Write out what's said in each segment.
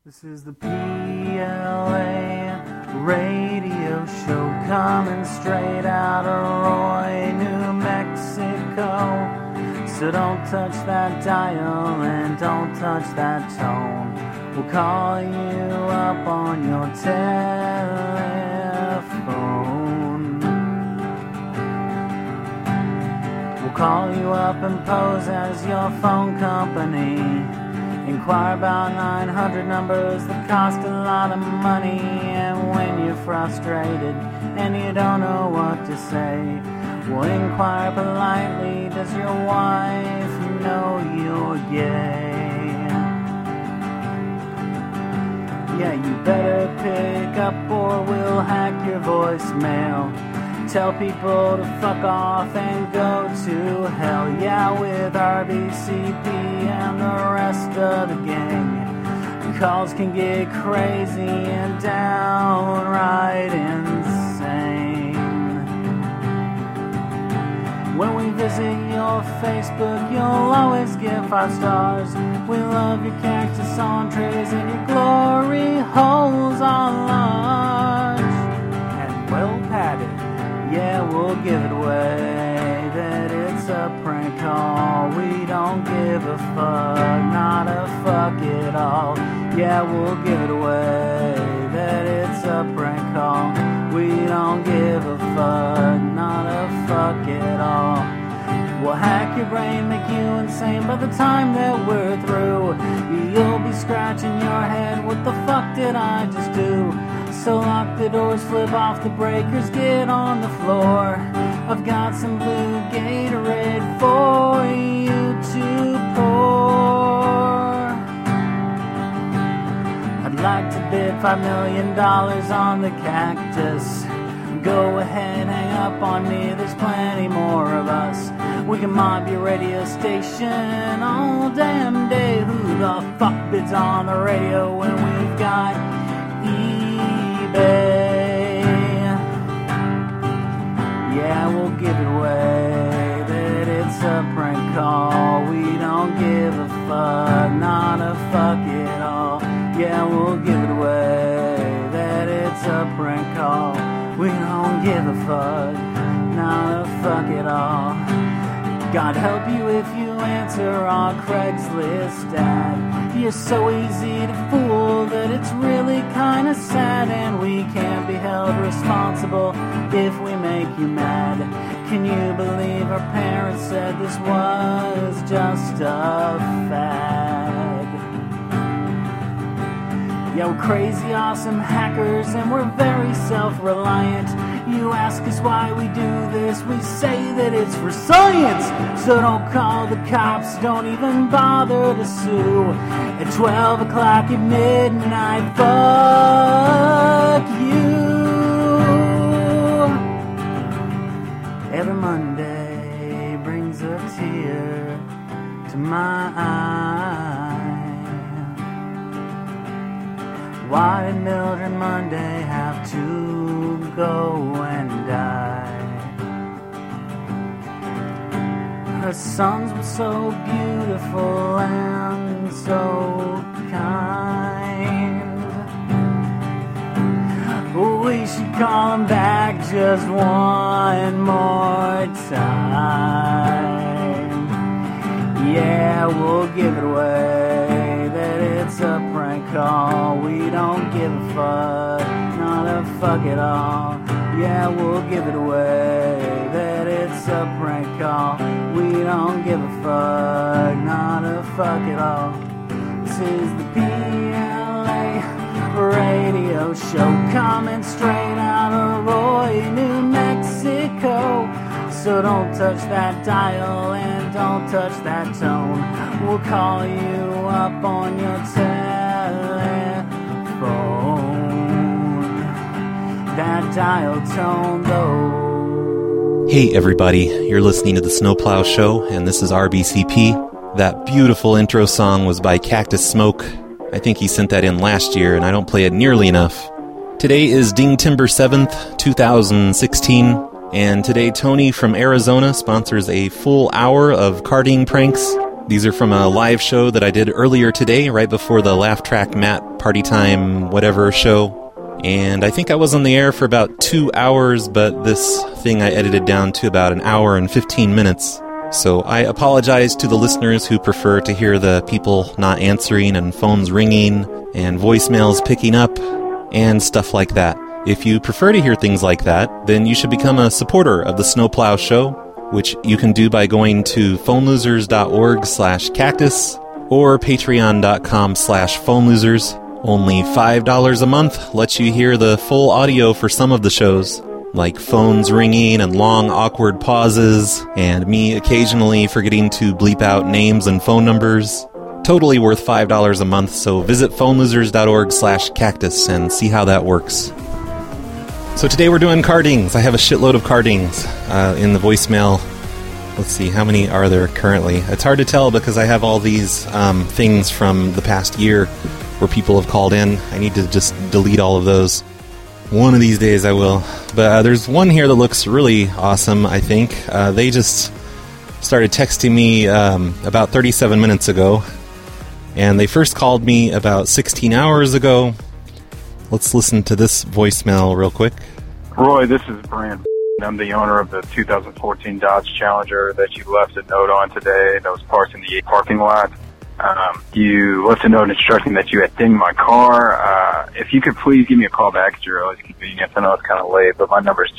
This is the PLA radio show coming straight out of Roy, New Mexico. So don't touch that dial and don't touch that tone. We'll call you up on your telephone. We'll call you up and pose as your phone company. Inquire about 900 numbers that cost a lot of money. And when you're frustrated and you don't know what to say, well, inquire politely, does your wife know you're gay? Yeah, you better pick up or we'll hack your voicemail. Tell people to fuck off and go to hell. Yeah, with RBCP and the rest of the gang, calls can get crazy and downright insane. When we visit your Facebook, you'll always get 5 stars. We love your cactus entrees and your glory holes are large and well padded. Yeah, we'll give it away that it's a prank call. We don't give a fuck, not a fuck at all. Yeah, we'll give it away that it's a prank call. We don't give a fuck, not a fuck at all. We'll hack your brain, make you insane by the time that we're through. You'll be scratching your head, what the fuck did I just do? So lock the doors, flip off the breakers, get on the floor. I've got some blue Gatorade for you to pour. I'd like to bid $5 million on the cactus. Go ahead, hang up on me, there's plenty more of us. We can mob your radio station all damn day. Who the fuck bids on the radio when we've got eBay? Yeah, we'll give it away that it's a prank call. We don't give a fuck, not a fuck at all. Yeah, we'll give it away that it's a prank call. We don't give a fuck, not a fuck at all. God help you if you answer our Craigslist ad. You're so easy to fool that it's really kinda sad. And we can't be held responsible if we make you mad. Can you believe our parents said this was just a fad? Yeah, we're crazy awesome hackers and we're very self-reliant. You ask us why we do this, we say that it's for science. So don't call the cops, don't even bother to sue. At 12 o'clock at midnight, fuck you. Every Monday brings a tear to my eye. Why did Mildred Monday have to go and die? Her sons were so beautiful and so kind. We should call them back just one more time. Yeah, we'll give it away that it's a prank call. We don't give a fuck, not a fuck at all. Yeah, we'll give it away that it's a prank call. We don't give a fuck, not a fuck at all. This is the PLA radio show coming straight out of Roy, New Mexico. So don't touch that dial and don't touch that tone. We'll call you up on your telephone. That dial tone though. Hey everybody, you're listening to the Snowplow Show, and this is RBCP. That beautiful intro song was by Cactus Smoke. I think he sent that in last year, and I don't play it nearly enough. Today is Ding Timber 7th, 2016, and today Tony from Arizona sponsors a full hour of carding pranks. These are from a live show that I did earlier today, right before the Laugh Track Matt Party Time whatever show. And I think I was on the air for about 2 hours, but this thing I edited down to about an hour and 15 minutes. So I apologize to the listeners who prefer to hear the people not answering and phones ringing and voicemails picking up and stuff like that. If you prefer to hear things like that, then you should become a supporter of the Snowplow Show, which you can do by going to phonelosers.org/cactus or patreon.com/phonelosers. Only $5 a month lets you hear the full audio for some of the shows, like phones ringing and long awkward pauses, and me occasionally forgetting to bleep out names and phone numbers. Totally worth $5 a month, so visit phonelosers.org/cactus and see how that works. So today we're doing cardings. I have a shitload of cardings in the voicemail. Let's see, how many are there currently? It's hard to tell because I have all these things from the past year where people have called in. I need to just delete all of those. One of these days I will. But there's one here that looks really awesome, I think. They just started texting me about 37 minutes ago. And they first called me about 16 hours ago. Let's listen to this voicemail real quick. Roy, this is Brian. I'm the owner of the 2014 Dodge Challenger that you left a note on today that was parked in the parking lot. You left a note instructing that you had dinged my car. If you could please give me a call back at your earliest convenience. I know it's kind of late, but my number is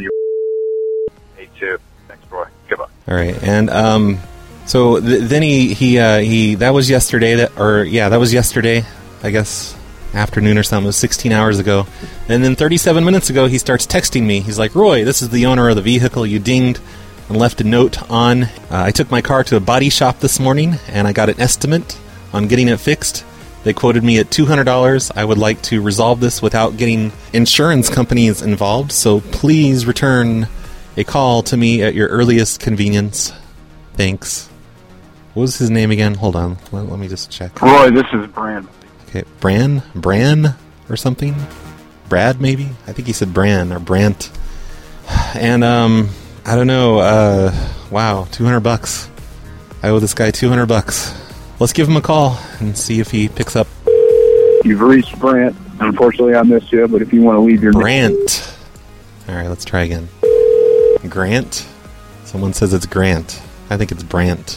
270-82. Thanks, Roy. Goodbye. All right, and so then he that was yesterday. That was yesterday, I guess, afternoon or something. It was 16 hours ago. And then 37 minutes ago, he starts texting me. He's like, Roy, this is the owner of the vehicle you dinged and left a note on. I took my car to a body shop this morning, and I got an estimate on getting it fixed. They quoted me at $200. I would like to resolve this without getting insurance companies involved, so please return a call to me at your earliest convenience. Thanks. What was his name again? Hold on. Let me just check. Roy, this is Bran. Okay, Bran or something? Brad, maybe? I think he said Bran or Brant. And, I don't know, wow, $200. I owe this guy $200. Let's give him a call and see if he picks up. You've reached Brant. Unfortunately, I missed you, but if you want to leave your... Brant. Alright, let's try again. Grant? Someone says it's Grant. I think it's Brant.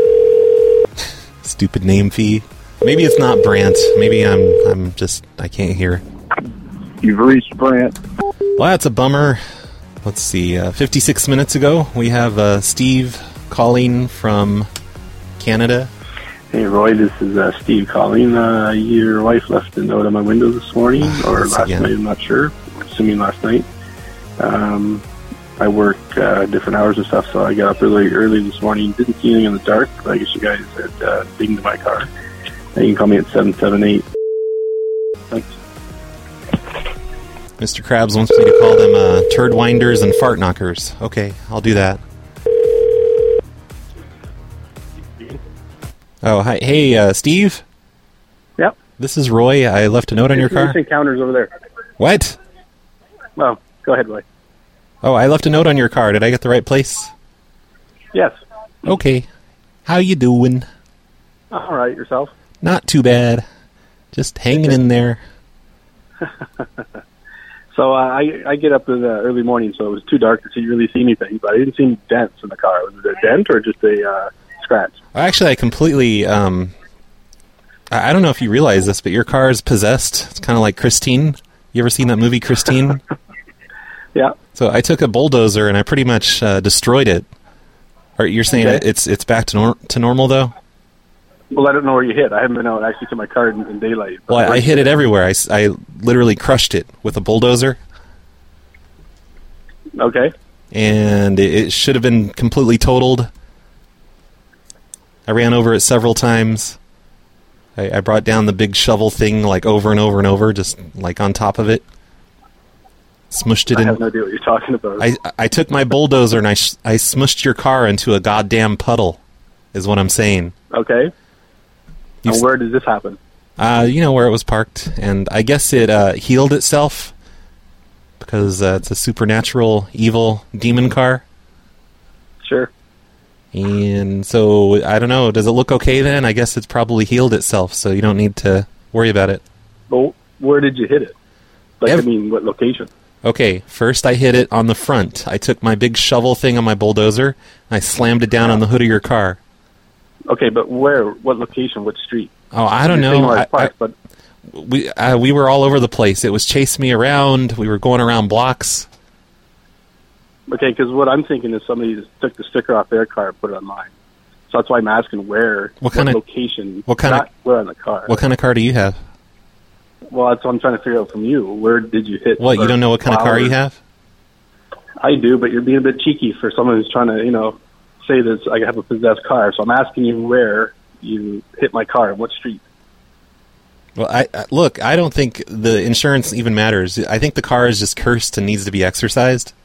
Stupid name fee. Maybe it's not Brant. Maybe I'm just... I can't hear. You've reached Brant. Well, that's a bummer. Let's see. 56 minutes ago, we have Steve calling from Canada. Hey, Roy, this is Steve calling. Your wife left a note on my window this morning, or last night, I'm not sure. I'm assuming last night. I work different hours and stuff, so I got up really early this morning. Didn't see anything in the dark, but I guess you guys had dinged my car. And you can call me at 778. Thanks. Mr. Krabs wants me to call them turd winders and fart knockers. Okay, I'll do that. Oh, hi. Hey, Steve? Yep. This is Roy. I left a note on your car. Counters over there. What? Oh, go ahead, Roy. Oh, I left a note on your car. Did I get the right place? Yes. Okay. How you doing? All right, yourself? Not too bad. Just hanging in there. So I get up in the early morning, so it was too dark to really see anything, but I didn't see any dents in the car. Was it a dent or just a scratch? Actually, I completely... I don't know if you realize this, but your car is possessed. It's kind of like Christine. You ever seen that movie, Christine? Yeah. So I took a bulldozer and I pretty much destroyed it. Or you're saying it's back to normal, though? Well, I don't know where you hit. I haven't been out actually to my car in daylight. Well, I hit it everywhere. I literally crushed it with a bulldozer. Okay. And it should have been completely totaled. I ran over it several times. I brought down the big shovel thing like over and over and over, just like on top of it. Smushed it in. I have no idea what you're talking about. I took my bulldozer and I smushed your car into a goddamn puddle, is what I'm saying. Okay. And where does this happen? You know where it was parked, and I guess it healed itself because it's a supernatural, evil demon car. Sure. And so, I don't know, does it look okay then? I guess it's probably healed itself, so you don't need to worry about it. Well, where did you hit it? What location? Okay, first I hit it on the front. I took my big shovel thing on my bulldozer, and I slammed it down on the hood of your car. Okay, but where? What location? What street? Oh, I don't know. We were all over the place. It was chasing me around. We were going around blocks. Okay, because what I'm thinking is somebody just took the sticker off their car and put it on mine. So that's why I'm asking where, what location, not where on the car. What kind of car do you have? Well, that's what I'm trying to figure out from you. Where did you hit? What, you don't know what kind of car you have? I do, but you're being a bit cheeky for someone who's trying to, say that I have a possessed car. So I'm asking you where you hit my car, what street. Well, I don't think the insurance even matters. I think the car is just cursed and needs to be exorcised.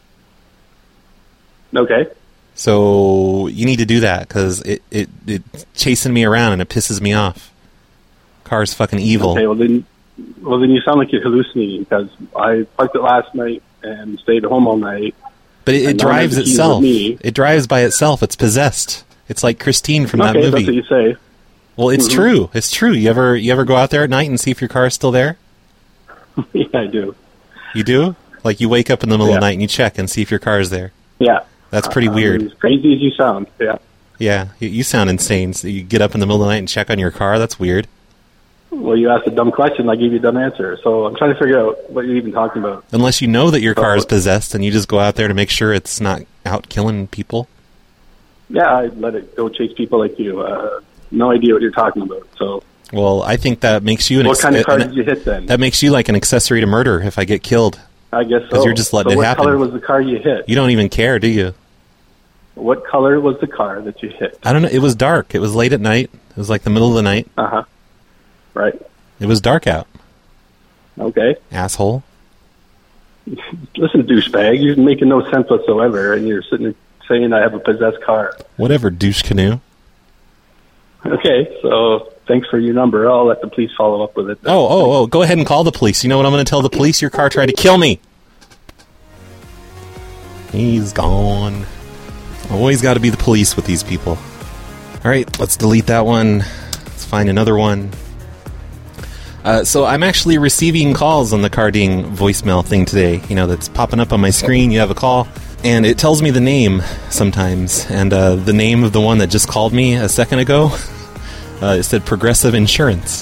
Okay. So you need to do that because it's chasing me around and it pisses me off. Car's fucking evil. Okay, well then you sound like you're hallucinating because I parked it last night and stayed home all night. But it drives itself. It drives by itself. It's possessed. It's like Christine from that movie. That's what you say. Well, it's true. It's true. You ever go out there at night and see if your car is still there? Yeah, I do. You do? Like you wake up in the middle of the night and you check and see if your car is there. Yeah. That's pretty weird. As crazy as you sound, yeah. Yeah, you sound insane. So you get up in the middle of the night and check on your car? That's weird. Well, you asked a dumb question, I gave you a dumb answer. So I'm trying to figure out what you're even talking about. Unless you know that your car is possessed and you just go out there to make sure it's not out killing people. Yeah, I let it go chase people like you. No idea what you're talking about. So. Well, I think that makes you... What kind of car did you hit then? That makes you like an accessory to murder if I get killed. I guess so. Because you're just letting it happen. What color was the car you hit? You don't even care, do you? What color was the car that you hit? I don't know. It was dark. It was late at night. It was like the middle of the night. Uh-huh. Right. It was dark out. Okay. Asshole. Listen, douchebag, you're making no sense whatsoever, and you're sitting there saying I have a possessed car. Whatever, douche canoe. Okay, so thanks for your number. I'll let the police follow up with it. Oh, go ahead and call the police. You know what I'm going to tell the police? Your car tried to kill me. He's gone. Always got to be the police with these people. All right, let's delete that one. Let's find another one. So I'm actually receiving calls on the Carding voicemail thing today. That's popping up on my screen. You have a call, and it tells me the name sometimes. And the name of the one that just called me a second ago, it said Progressive Insurance.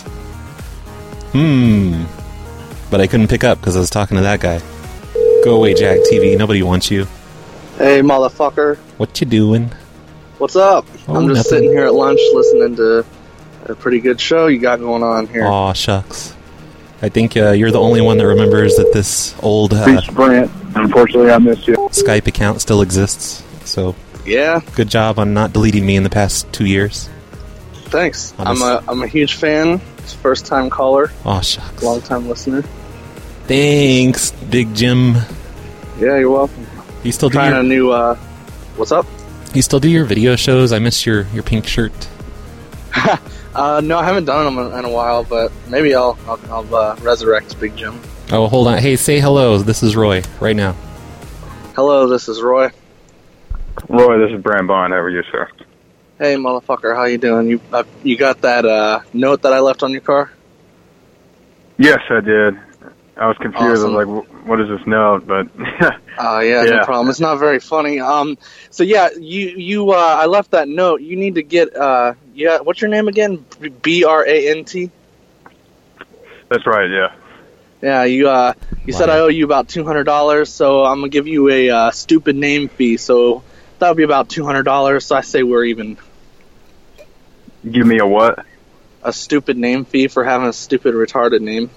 But I couldn't pick up because I was talking to that guy. Go away, Jag TV. Nobody wants you. Hey, motherfucker. What you doing? What's up? I'm just nothing. sitting here at lunch listening to a pretty good show you got going on here. Aw, shucks. I think you're the only one that remembers that this old Brant. Unfortunately, I missed you. Skype account still exists. So yeah, good job on not deleting me in the past 2 years. Thanks. I'm a huge fan. First time caller. Aw, shucks. Long time listener. Thanks, Big Jim. Yeah, you're welcome. You still do trying a new what's up? You still do your video shows? I miss your pink shirt. No, I haven't done them in a while, but maybe I'll resurrect Big Jim. Oh, hold on. Hey, say hello. This is Roy, right now. Hello, this is Roy. Roy, this is Brand Bond. How are you, sir? Hey, motherfucker, how you doing? You got that note that I left on your car? Yes, I did. I was confused. Awesome. I was like, what is this note? But yeah, no problem. It's not very funny. So yeah, you I left that note. You need to get what's your name again? Brant? That's right. Yeah. Yeah, you said I owe you about $200, so I'm gonna give you a stupid name fee. So that would be about $200. So I say we're even. Give me a what? A stupid name fee for having a stupid retarded name.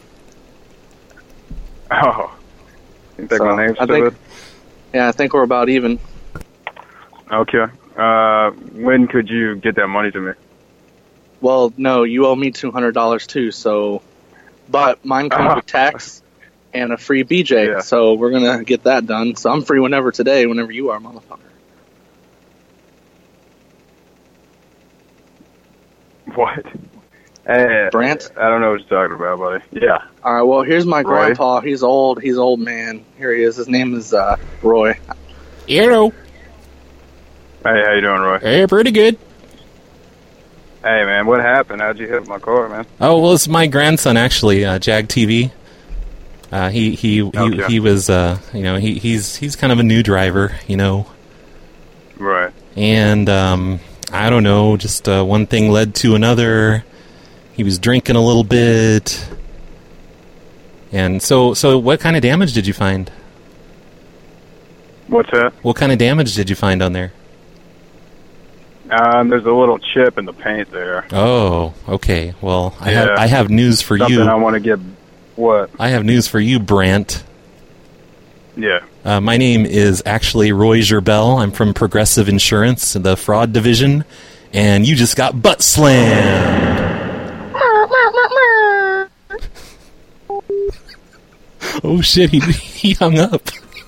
Oh, you think my name's stupid? Yeah, I think we're about even. Okay. When could you get that money to me? Well, no, you owe me $200 too. So, but mine comes with tax and a free BJ. Yeah. So we're gonna get that done. So I'm free whenever today, whenever you are, motherfucker. What? Hey, Brant? I don't know what you're talking about, buddy. Yeah. All right. Well, here's my Roy? grandpa. He's old. He's old man. Here he is. His name is Roy. Hello. Hey, how you doing, Roy? Hey, pretty good. Hey, man, what happened? How'd you hit my car, man? Oh, well, it's my grandson, actually, Jag TV. He was, he's kind of a new driver, Right. And, I don't know, just one thing led to another. He was drinking a little bit. And so what kind of damage did you find? What's that? What kind of damage did you find on there? There's a little chip in the paint there. Oh, okay. Well, I have news for Something you. I want to get. What? I have news for you, Brant. Yeah. My name is actually Roy Gerbel. I'm from Progressive Insurance, the fraud division, and you just got butt slammed. Oh shit! He hung up.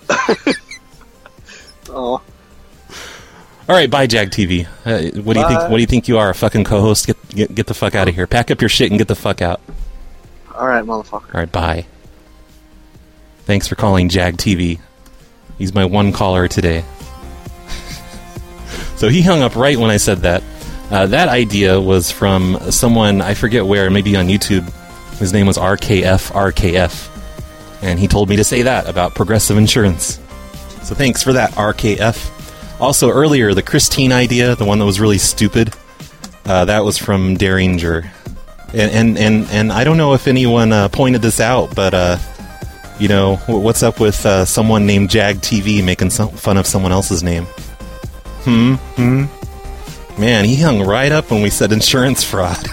Oh. All right, bye, Jag TV. What do you think? What do you think you are, a fucking co-host? Get the fuck out of here. Pack up your shit and get the fuck out. All right, motherfucker. All right, bye. Thanks for calling Jag TV. He's my one caller today. So he hung up right when I said that. That idea was from someone, I forget where, maybe on YouTube. His name was RKF. And he told me to say that about Progressive Insurance. So thanks for that, RKF. Also, earlier, the Christine idea, the one that was really stupid, that was from Derringer. And I don't know if anyone pointed this out, but, what's up with someone named Jag TV making fun of someone else's name? Man, he hung right up when we said insurance fraud.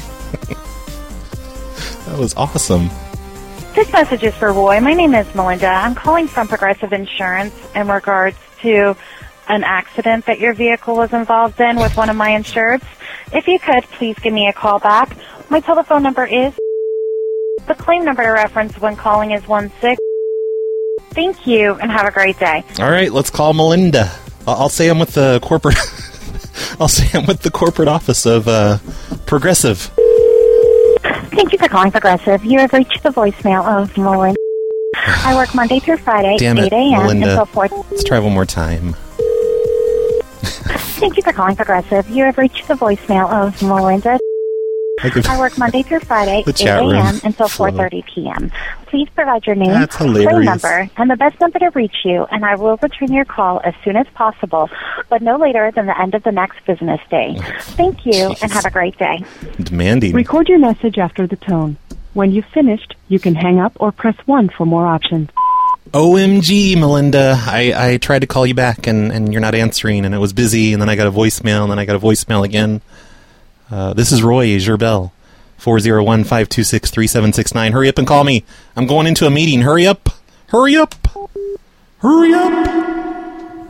That was awesome. This message is for Roy. My name is Melinda. I'm calling from Progressive Insurance in regards to an accident that your vehicle was involved in with one of my insureds. If you could, please give me a call back. My telephone number is... The claim number to reference when calling is 16. Thank you, and have a great day. All right, let's call Melinda. I'll say I'm with the corporate... I'll say I'm with the corporate office of Progressive. Thank you for calling Progressive. You have reached the voicemail of Melinda. I work Monday through Friday, 8 a.m. Melinda. until 4. Let's try one more time. Thank you for calling Progressive. You have reached the voicemail of Melinda. I work Monday through Friday, 8 a.m. until 4:30 p.m. Please provide your name, phone number, and the best number to reach you, and I will return your call as soon as possible, but no later than the end of the next business day. Thank you, and have a great day. Demanding. Record your message after the tone. When you've finished, you can hang up or press 1 for more options. OMG, Melinda. I tried to call you back, and you're not answering, and it was busy, and then I got a voicemail, and then I got a voicemail again. This is Roy Gerbel, 401-526-3769. Hurry up and call me. I'm going into a meeting. Hurry up. Hurry up. Hurry up.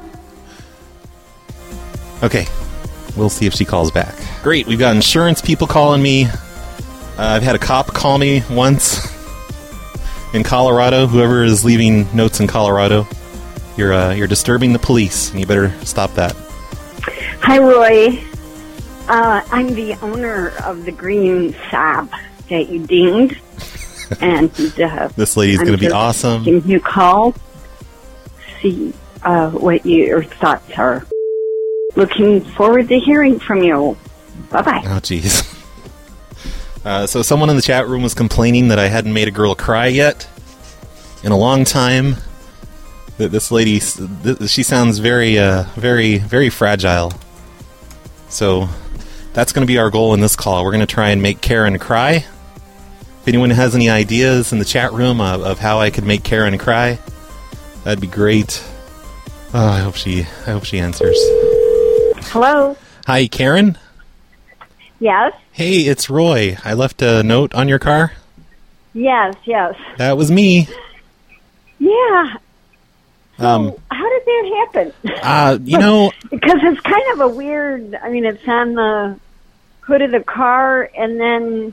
Okay. We'll see if she calls back. Great. We've got insurance people calling me. I've had a cop call me once in Colorado. Whoever is leaving notes in Colorado, you're disturbing the police, and you better stop that. Hi, Roy. I'm the owner of the green Saab that you dinged, and this lady's going to be awesome. Give you a call, see what your thoughts are. Looking forward to hearing from you. Bye-bye. Oh, jeez. So someone in the chat room was complaining that I hadn't made a girl cry yet in a long time. This lady, she sounds very, very fragile. So that's going to be our goal in this call. We're going to try and make Karen cry. If anyone has any ideas in the chat room of how I could make Karen cry, that'd be great. Oh, I hope she answers. Hello. Hi, Karen. Yes. Hey, it's Roy. I left a note on your car. Yes. That was me. Yeah. So how did that happen? Because it's kind of a weird, it's on the hood of the car, and then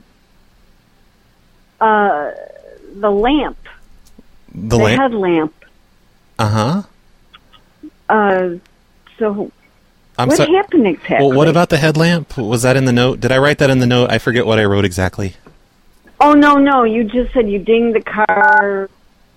the lamp. The headlamp. Uh-huh. So what happened exactly? Well, what about the headlamp? Was that in the note? Did I write that in the note? I forget what I wrote exactly. Oh, no. You just said you dinged the car.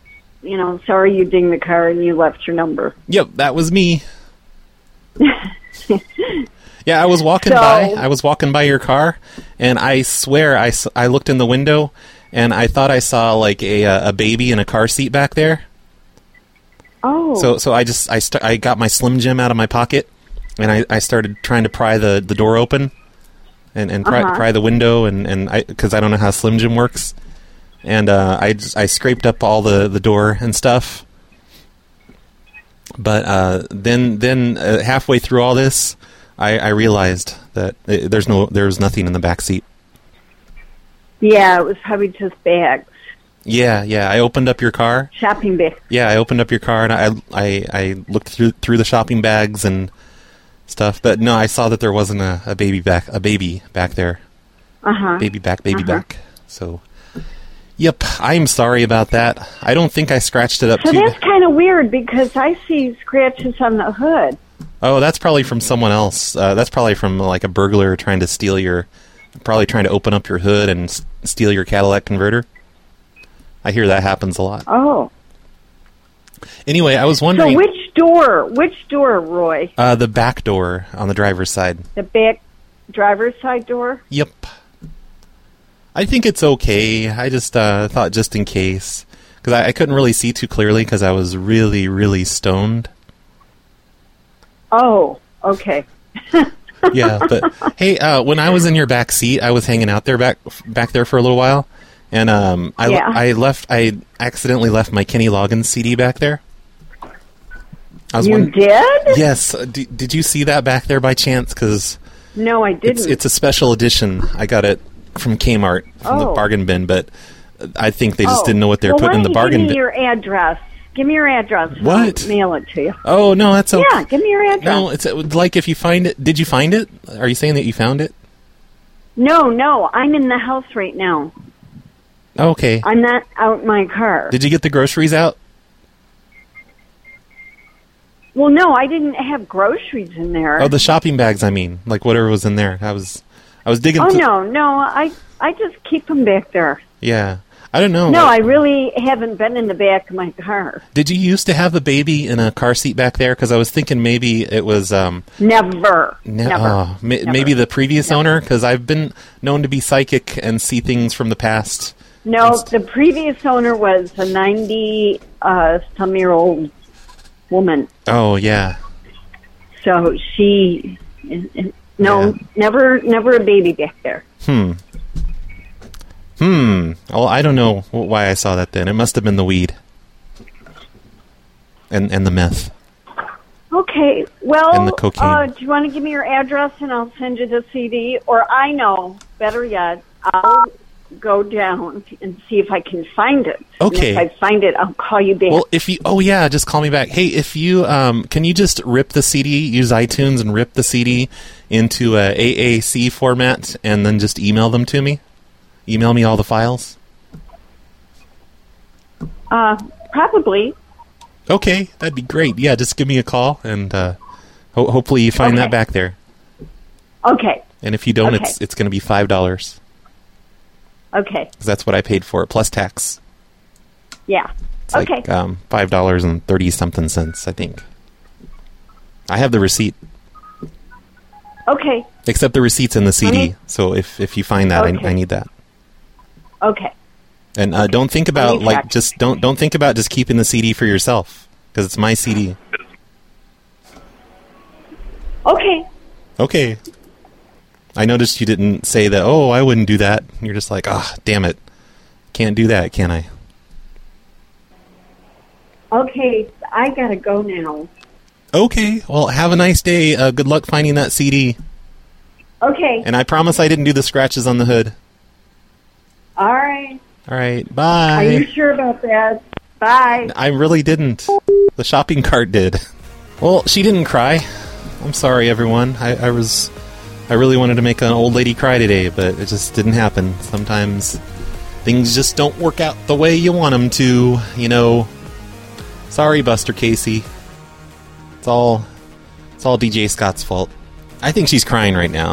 Sorry you dinged the car and you left your number. Yep, that was me. Yeah, I was walking by. I was walking by your car, and I swear I looked in the window, and I thought I saw like a baby in a car seat back there. Oh. So I got my Slim Jim out of my pocket, and I started trying to pry the door open, and pry the window, and because I don't know how Slim Jim works, and I scraped up all the door and stuff. But then halfway through all this, I realized that there was nothing in the back seat. Yeah, it was probably just bags. Yeah. I opened up your car. Shopping bags. Yeah, I opened up your car and I looked through the shopping bags and stuff. But no, I saw that there wasn't a baby back there. Baby back. So, yep, I'm sorry about that. I don't think I scratched it up too. So that's kind of weird because I see scratches on the hood. Oh, that's probably from someone else. That's probably from like a burglar trying to open up your hood and steal your Cadillac converter. I hear that happens a lot. Oh. Anyway, I was wondering... So which door, Roy? The back door on the driver's side. The back driver's side door? Yep. I think it's okay. I just thought just in case. Because I couldn't really see too clearly because I was really, really stoned. Oh, okay. Yeah, but hey, when I was in your back seat, I was hanging out there back there for a little while, and I accidentally left my Kenny Loggins CD back there. You did? Yes. Did you see that back there by chance? Because no, I didn't. It's a special edition. I got it from Kmart from the bargain bin, but I think they just didn't know what they were putting in the bargain bin. Give me your address. Give me your address. What? I'll mail it to you. Oh, no, that's okay. Yeah, give me your address. No, it's like if you find it. Did you find it? Are you saying that you found it? No, I'm in the house right now. Okay. I'm not out in my car. Did you get the groceries out? Well, no, I didn't have groceries in there. Oh, the shopping bags, I mean. Like whatever was in there. I was digging... No, I just keep them back there. Yeah. I don't know. No, I really haven't been in the back of my car. Did you used to have the baby in a car seat back there? Because I was thinking maybe it was... Never. Maybe the previous owner? Because I've been known to be psychic and see things from the past. No, the previous owner was a 90-some-year-old woman. Oh, yeah. So she... No, never a baby back there. Well, I don't know why I saw that then. It must have been the weed. And the meth. Okay, well, and the cocaine. Do you want to give me your address and I'll send you the CD? Or I know, better yet, I'll go down and see if I can find it. Okay. And if I find it, I'll call you back. Well, just call me back. Hey, if you, can you just rip the CD, use iTunes and rip the CD into a AAC format and then just email them to me? Email me all the files? Probably. Okay, that'd be great. Yeah, just give me a call, and hopefully you find that back there. Okay. And if you don't, it's going to be $5. Okay. Because that's what I paid for it, plus tax. Yeah. It's like $5.30-something cents, I think. I have the receipt. Okay. Except the receipt's in the CD, so if you find that, I need that. Okay. And don't think about don't think about just keeping the CD for yourself because it's my CD. Okay. Okay. I noticed you didn't say that. Oh, I wouldn't do that. You're just like, damn it, can't do that, can I? Okay, I gotta go now. Okay. Well, have a nice day. Good luck finding that CD. Okay. And I promise I didn't do the scratches on the hood. All right. All right, bye. Are you sure about that? Bye. I really didn't. The shopping cart did. Well, she didn't cry. I'm sorry, everyone. I really wanted to make an old lady cry today, but it just didn't happen. Sometimes things just don't work out the way you want them to, you know. Sorry, Buster Casey. It's all DJ Scott's fault. I think she's crying right now.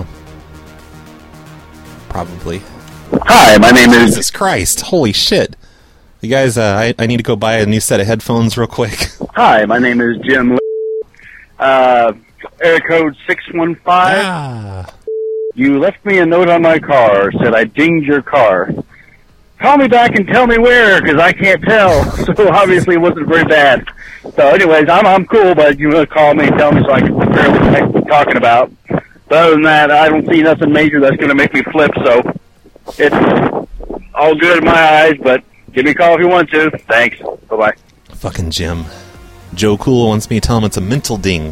Probably. Hi, my name is... Jesus Christ, holy shit. You guys, I need to go buy a new set of headphones real quick. Hi, my name is Jim. Air code 615. Ah. You left me a note on my car, said I dinged your car. Call me back and tell me where, because I can't tell. So obviously it wasn't very bad. So anyways, I'm cool, but you want to call me and tell me so I can prepare what the heck we're talking about. But other than that, I don't see nothing major that's going to make me flip, so it's all good in my eyes, but give me a call if you want to. Thanks. Bye-bye. Fucking Jim. Joe Cool wants me to tell him it's a mental ding.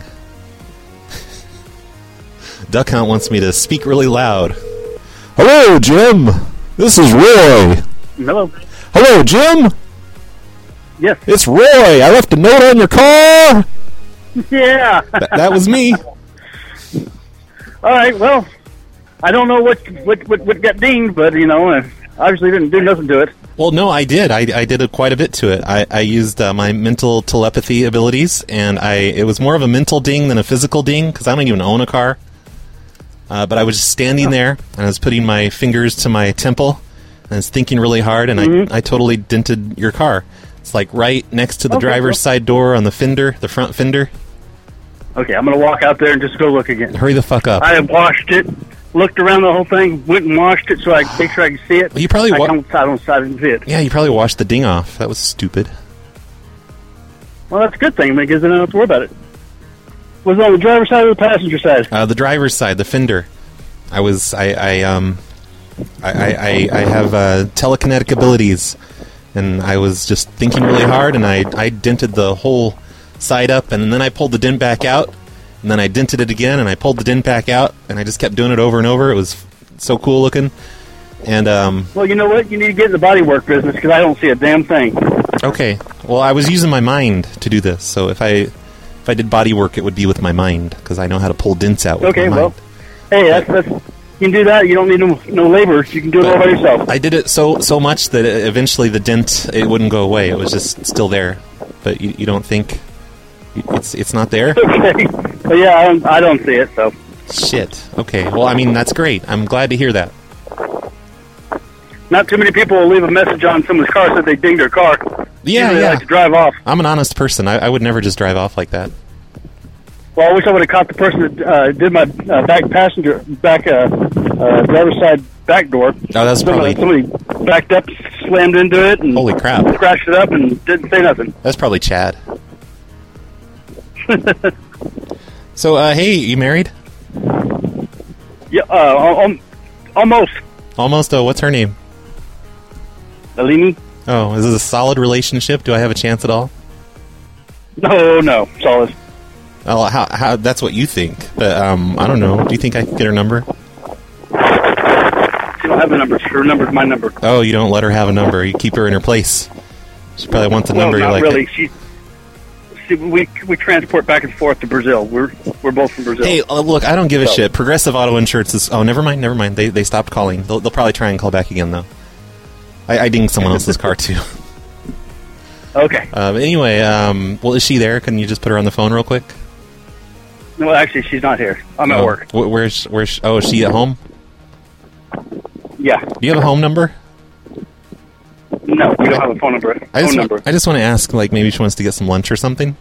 Duck Hunt wants me to speak really loud. Hello, Jim. This is Roy. Hello. Hello, Jim. Yes. It's Roy. I left a note on your car. Yeah. That was me. All right. Well, I don't know what got dinged, but obviously didn't do nothing to it. Well, no, I did. I did quite a bit to it. I used my mental telepathy abilities, and it was more of a mental ding than a physical ding because I don't even own a car. But I was just standing there, and I was putting my fingers to my temple, and I was thinking really hard, and I totally dented your car. It's like right next to the driver's side door on the fender, the front fender. Okay, I'm going to walk out there and just go look again. Hurry the fuck up. I have washed it, looked around the whole thing, went and washed it so I could make sure I could see it. Well, you probably I didn't see it. Yeah, you probably washed the ding off. That was stupid. Well, that's a good thing, because then I don't have to worry about it. Was it on the driver's side or the passenger side? The driver's side, the fender. I have telekinetic abilities, and I was just thinking really hard, and I dented the whole side up, and then I pulled the dent back out, and then I dented it again, and I pulled the dent back out, and I just kept doing it over and over. It was so cool looking. And well, you know what? You need to get in the bodywork business, because I don't see a damn thing. Okay. Well, I was using my mind to do this, so if I did body work, it would be with my mind, because I know how to pull dents out with my mind. Hey, that's you can do that. You don't need no labor. You can do it all by yourself. I did it so much that eventually the dent, it wouldn't go away. It was just still there. But you don't think it's not there? Okay. Well, yeah, I don't see it, so. Shit. Okay. Well, I mean, that's great. I'm glad to hear that. Not too many people will leave a message on someone's car that they dinged their car. Yeah. They like to drive off. I'm an honest person. I would never just drive off like that. Well, I wish I would have caught the person that did my driver's side back door. Oh, that's probably... Somebody backed up, slammed into it, and... Holy crap. Scratched it up and didn't say nothing. That's probably Chad. So, hey, you married? Yeah, almost. Almost? Oh, what's her name? Alini. Oh, is this a solid relationship? Do I have a chance at all? No, solid. Oh, how? That's what you think. But, I don't know. Do you think I can get her number? She don't have a number. Her number's my number. Oh, you don't let her have a number. You keep her in her place. She probably wants a number. Not like really. We transport back and forth to Brazil. We're both from Brazil. Hey, look, I don't give a shit. Progressive Auto Insurance is... Oh, never mind. They stopped calling. They'll probably try and call back again, though. I dinged someone else's car, too. Okay. Anyway, well, is she there? Can you just put her on the phone real quick? No, actually, she's not here. I'm at work. Where's? Oh, is she at home? Yeah. Do you have a home number? No, we don't have a phone number. I just want to ask, like, maybe she wants to get some lunch or something.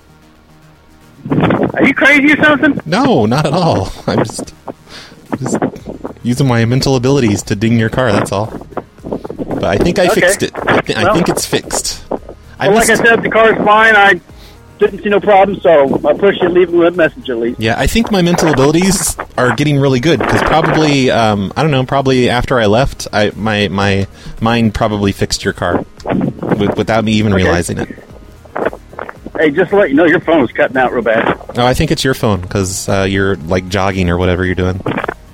Are you crazy or something? No, not at all. I'm just using my mental abilities to ding your car, that's all. But I think I fixed it. I think it's fixed. Like I said, the car's fine. I didn't see no problem, so I pushed it, leave a message at least. Yeah, I think my mental abilities are getting really good, because probably, I don't know, probably after I left, my mind probably fixed your car without me even realizing it. Hey, just to let you know, your phone was cutting out real bad. Oh, I think it's your phone, because you're, like, jogging or whatever you're doing.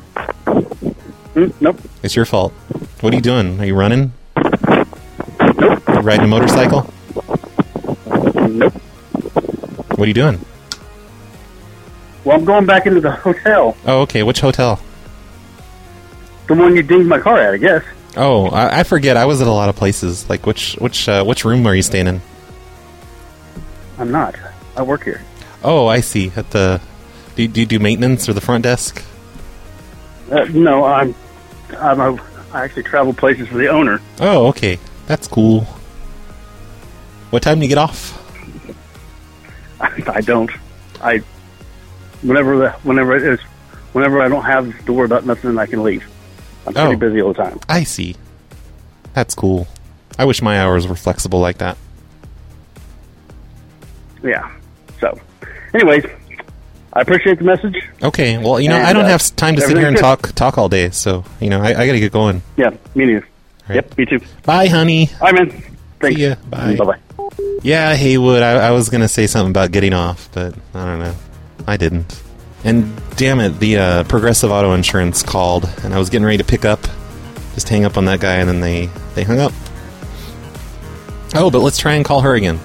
Nope. It's your fault. What are you doing? Are you running? Nope. You riding a motorcycle? Nope. What are you doing? Well, I'm going back into the hotel. Oh, okay. Which hotel? The one you dinged my car at, I guess. Oh, I forget. I was at a lot of places. Like, which room are you staying in? I'm not. I work here. Oh, I see. At the... Do you do maintenance or the front desk? No, I actually travel places for the owner. Oh, okay. That's cool. What time do you get off? I don't. whenever I don't have to worry about nothing, I can leave. I'm pretty busy all the time. I see. That's cool. I wish my hours were flexible like that. Yeah. So, anyways, I appreciate the message. Okay. Well, I don't have time to sit here and talk all day, so I got to get going. Yeah, me neither. Right. Yep, me too. Bye, honey. Bye, man. Thanks. See ya. Bye. Bye-bye. Yeah, Haywood, I was going to say something about getting off, but I don't know. I didn't. And damn it, the Progressive Auto Insurance called, and I was getting ready to pick up, just hang up on that guy, and then they hung up. Oh, but let's try and call her again.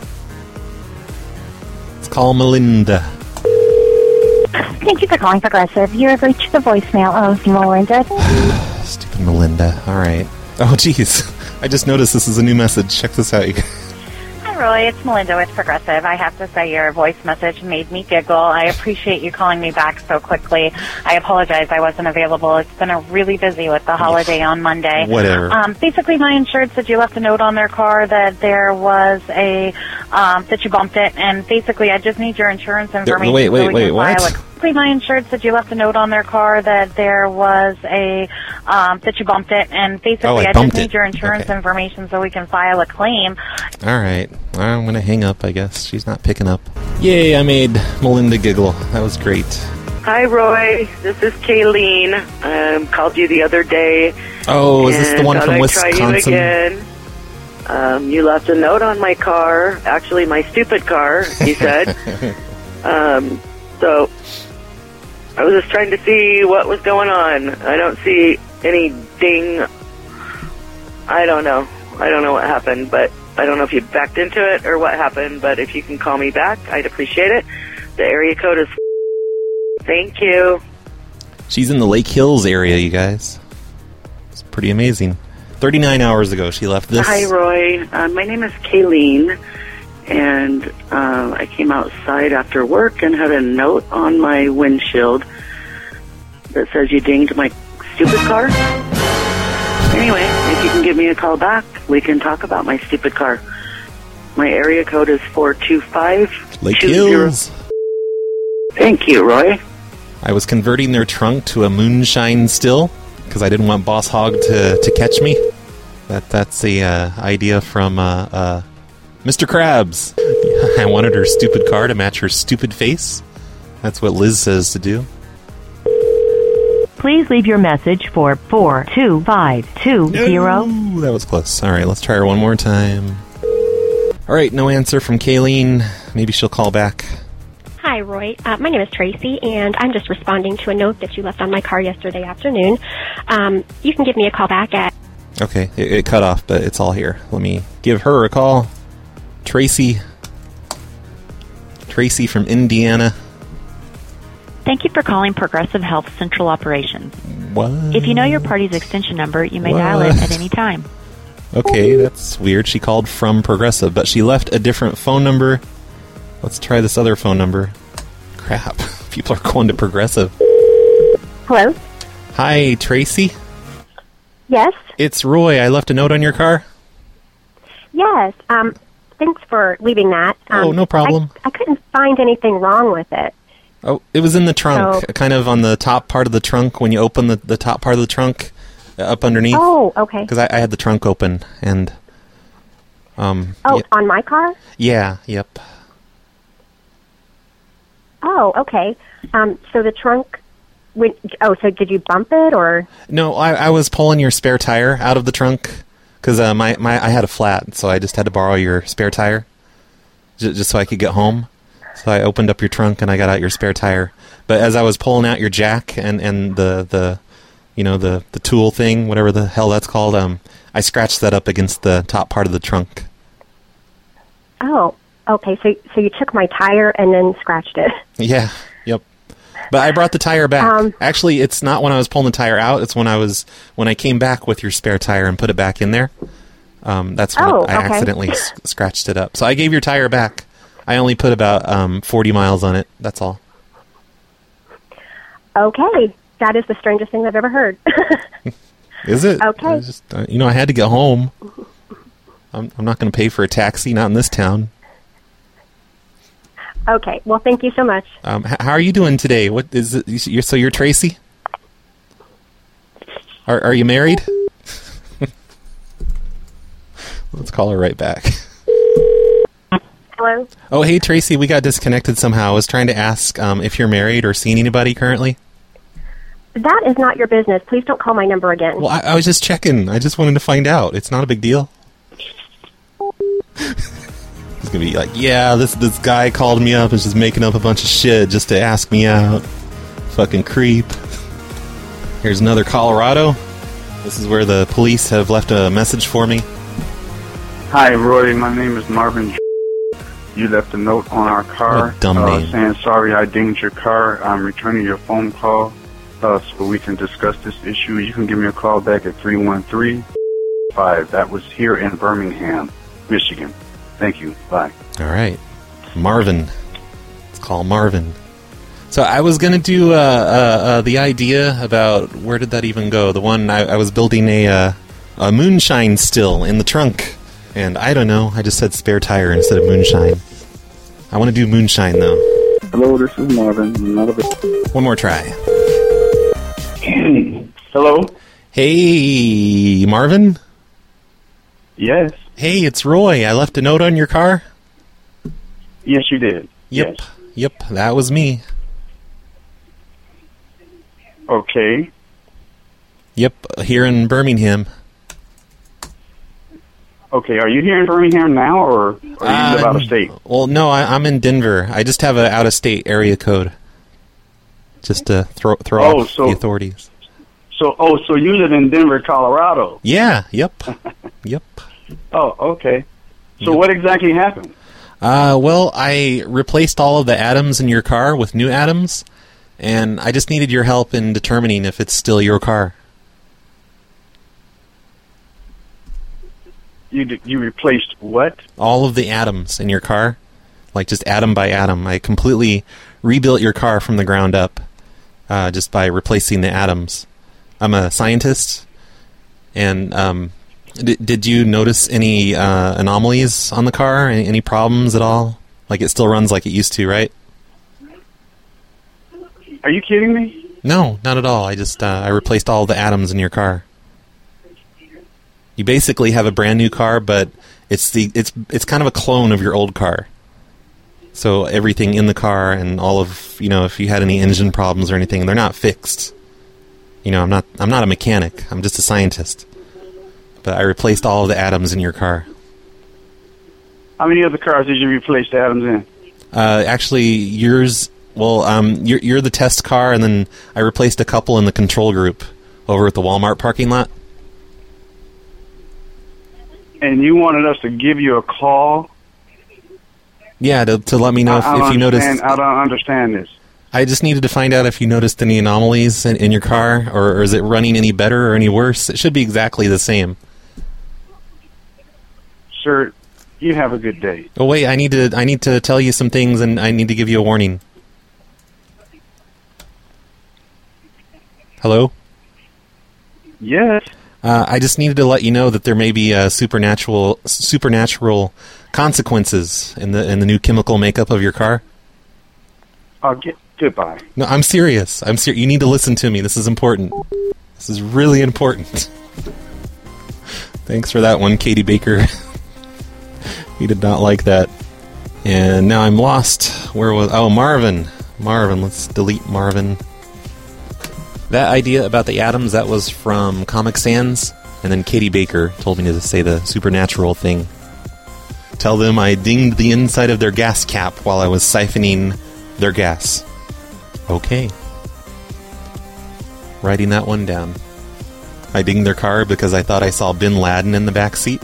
Let's call Melinda. Thank you for calling Progressive. You have reached the voicemail of Melinda. Stupid Melinda. All right. Oh, jeez. I just noticed this is a new message. Check this out, you guys. Roy, it's Melinda with Progressive. I have to say your voice message made me giggle. I appreciate you calling me back so quickly. I apologize I wasn't available. It's been really busy with the holiday on Monday. Whatever. Basically, my insured said you left a note on their car that there was that you bumped it, and basically I just need your insurance information. Wait, what? My insured said you left a note on their car that there was that you bumped it, and basically I just need your insurance information so we can file a claim. All right. I'm going to hang up, I guess. She's not picking up. Yay, I made Melinda giggle. That was great. Hi, Roy. This is Kayleen. Called you the other day. Oh, is this the one from Wisconsin? Try you again. You left a note on my car. Actually, my stupid car, you said. So I was just trying to see what was going on. I don't see any ding. I don't know what happened, but I don't know if you backed into it or what happened, but if you can call me back, I'd appreciate it. The area code is... Thank you. She's in the Lake Hills area, you guys. It's pretty amazing. 39 hours ago, she left this. Hi, Roy. My name is Kayleen, and I came outside after work and had a note on my windshield that says you dinged my stupid car. Anyway, if you can give me a call back, we can talk about my stupid car. My area code is 425 Lake Hills. Thank you, Roy. I was converting their trunk to a moonshine still because I didn't want Boss Hogg to catch me. That's the idea from Mr. Krabs. I wanted her stupid car to match her stupid face. That's what Liz says to do. Please leave your message for 42520. Ooh, that was close. All right, let's try her one more time. All right, no answer from Kayleen. Maybe she'll call back. Hi, Roy. My name is Tracy, and I'm just responding to a note that you left on my car yesterday afternoon. You can give me a call back at... Okay, it cut off, but it's all here. Let me give her a call. Tracy from Indiana. Thank you for calling Progressive Health Central Operations. What? If you know your party's extension number, you may dial it at any time. Okay, that's weird. She called from Progressive, but she left a different phone number. Let's try this other phone number. Crap. People are going to Progressive. Hello? Hi, Tracy? Yes? It's Roy. I left a note on your car. Yes. Thanks for leaving that. Oh, no problem. I couldn't find anything wrong with it. Oh, it was in the trunk, kind of on the top part of the trunk. When you open the top part of the trunk, up underneath. Oh, okay. Because I had the trunk open, and... on my car? Yeah, yep. Oh, okay. So the trunk... so did you bump it, or...? No, I was pulling your spare tire out of the trunk, because I had a flat, so I just had to borrow your spare tire, just so I could get home. So I opened up your trunk and I got out your spare tire. But as I was pulling out your jack and the tool thing, whatever the hell that's called, I scratched that up against the top part of the trunk. Oh, okay. So you took my tire and then scratched it. Yeah, yep. But I brought the tire back. Actually, it's not when I was pulling the tire out. It's when I came back with your spare tire and put it back in there. That's when I accidentally scratched it up. So I gave your tire back. I only put about 40 miles on it. That's all. Okay. That is the strangest thing I've ever heard. Is it? Okay. I had to get home. I'm not going to pay for a taxi, not in this town. Okay. Well, thank you so much. How are you doing today? What is it? So you're Tracy? Are you married? Let's call her right back. Hello? Oh, hey, Tracy, we got disconnected somehow. I was trying to ask if you're married or seeing anybody currently. That is not your business. Please don't call my number again. Well, I was just checking. I just wanted to find out. It's not a big deal. He's going to be like, yeah, this guy called me up and is just making up a bunch of shit just to ask me out. Fucking creep. Here's another Colorado. This is where the police have left a message for me. Hi, Roy. My name is Marvin. You left a note on our car saying, sorry, I dinged your car. I'm returning your phone call so we can discuss this issue. You can give me a call back at 313-5. That was here in Birmingham, Michigan. Thank you. Bye. All right. Marvin. Let's call Marvin. So I was going to do the idea about, where did that even go? The one, I was building a moonshine still in the trunk. And I don't know, I just said spare tire instead of moonshine. I want to do moonshine, though. Hello, this is Marvin. One more try. Hello? Hey, Marvin? Yes. Hey, it's Roy. I left a note on your car? Yes, you did. Yep. Yes. Yep, that was me. Okay. Yep, here in Birmingham. Okay, are you here in Birmingham now, or are you out of state? Well, no, I'm in Denver. I just have an out-of-state area code, just to throw off the authorities. So you live in Denver, Colorado? Yeah. Yep. Yep. Oh, okay. So what exactly happened? Well, I replaced all of the atoms in your car with new atoms, and I just needed your help in determining if it's still your car. You replaced what? All of the atoms in your car, like just atom by atom. I completely rebuilt your car from the ground up, just by replacing the atoms. I'm a scientist, and did you notice any anomalies on the car? Any problems at all? Like it still runs like it used to, right? Are you kidding me? No, not at all. I just I replaced all the atoms in your car. You basically have a brand new car, but it's kind of a clone of your old car. So everything in the car and all of, if you had any engine problems or anything, they're not fixed. I'm not a mechanic. I'm just a scientist. But I replaced all of the atoms in your car. How many other cars did you replace the atoms in? Actually, yours. Well, you're the test car, and then I replaced a couple in the control group over at the Walmart parking lot. And you wanted us to give you a call? Yeah, to let me know if you noticed. I don't understand this. I just needed to find out if you noticed any anomalies in your car, or is it running any better or any worse? It should be exactly the same. Sir, you have a good day. Oh wait, I need to tell you some things, and I need to give you a warning. Hello? Yes. I just needed to let you know that there may be supernatural consequences in the new chemical makeup of your car. Goodbye. No, I'm serious. You need to listen to me. This is important. This is really important. Thanks for that one, Katie Baker. He did not like that. And now I'm lost. Where was... Oh, Marvin. Let's delete Marvin. That idea about the atoms, that was from Comic Sans, and then Katie Baker told me to say the supernatural thing. Tell them I dinged the inside of their gas cap while I was siphoning their gas. Okay. Writing that one down. I dinged their car because I thought I saw Bin Laden in the back seat.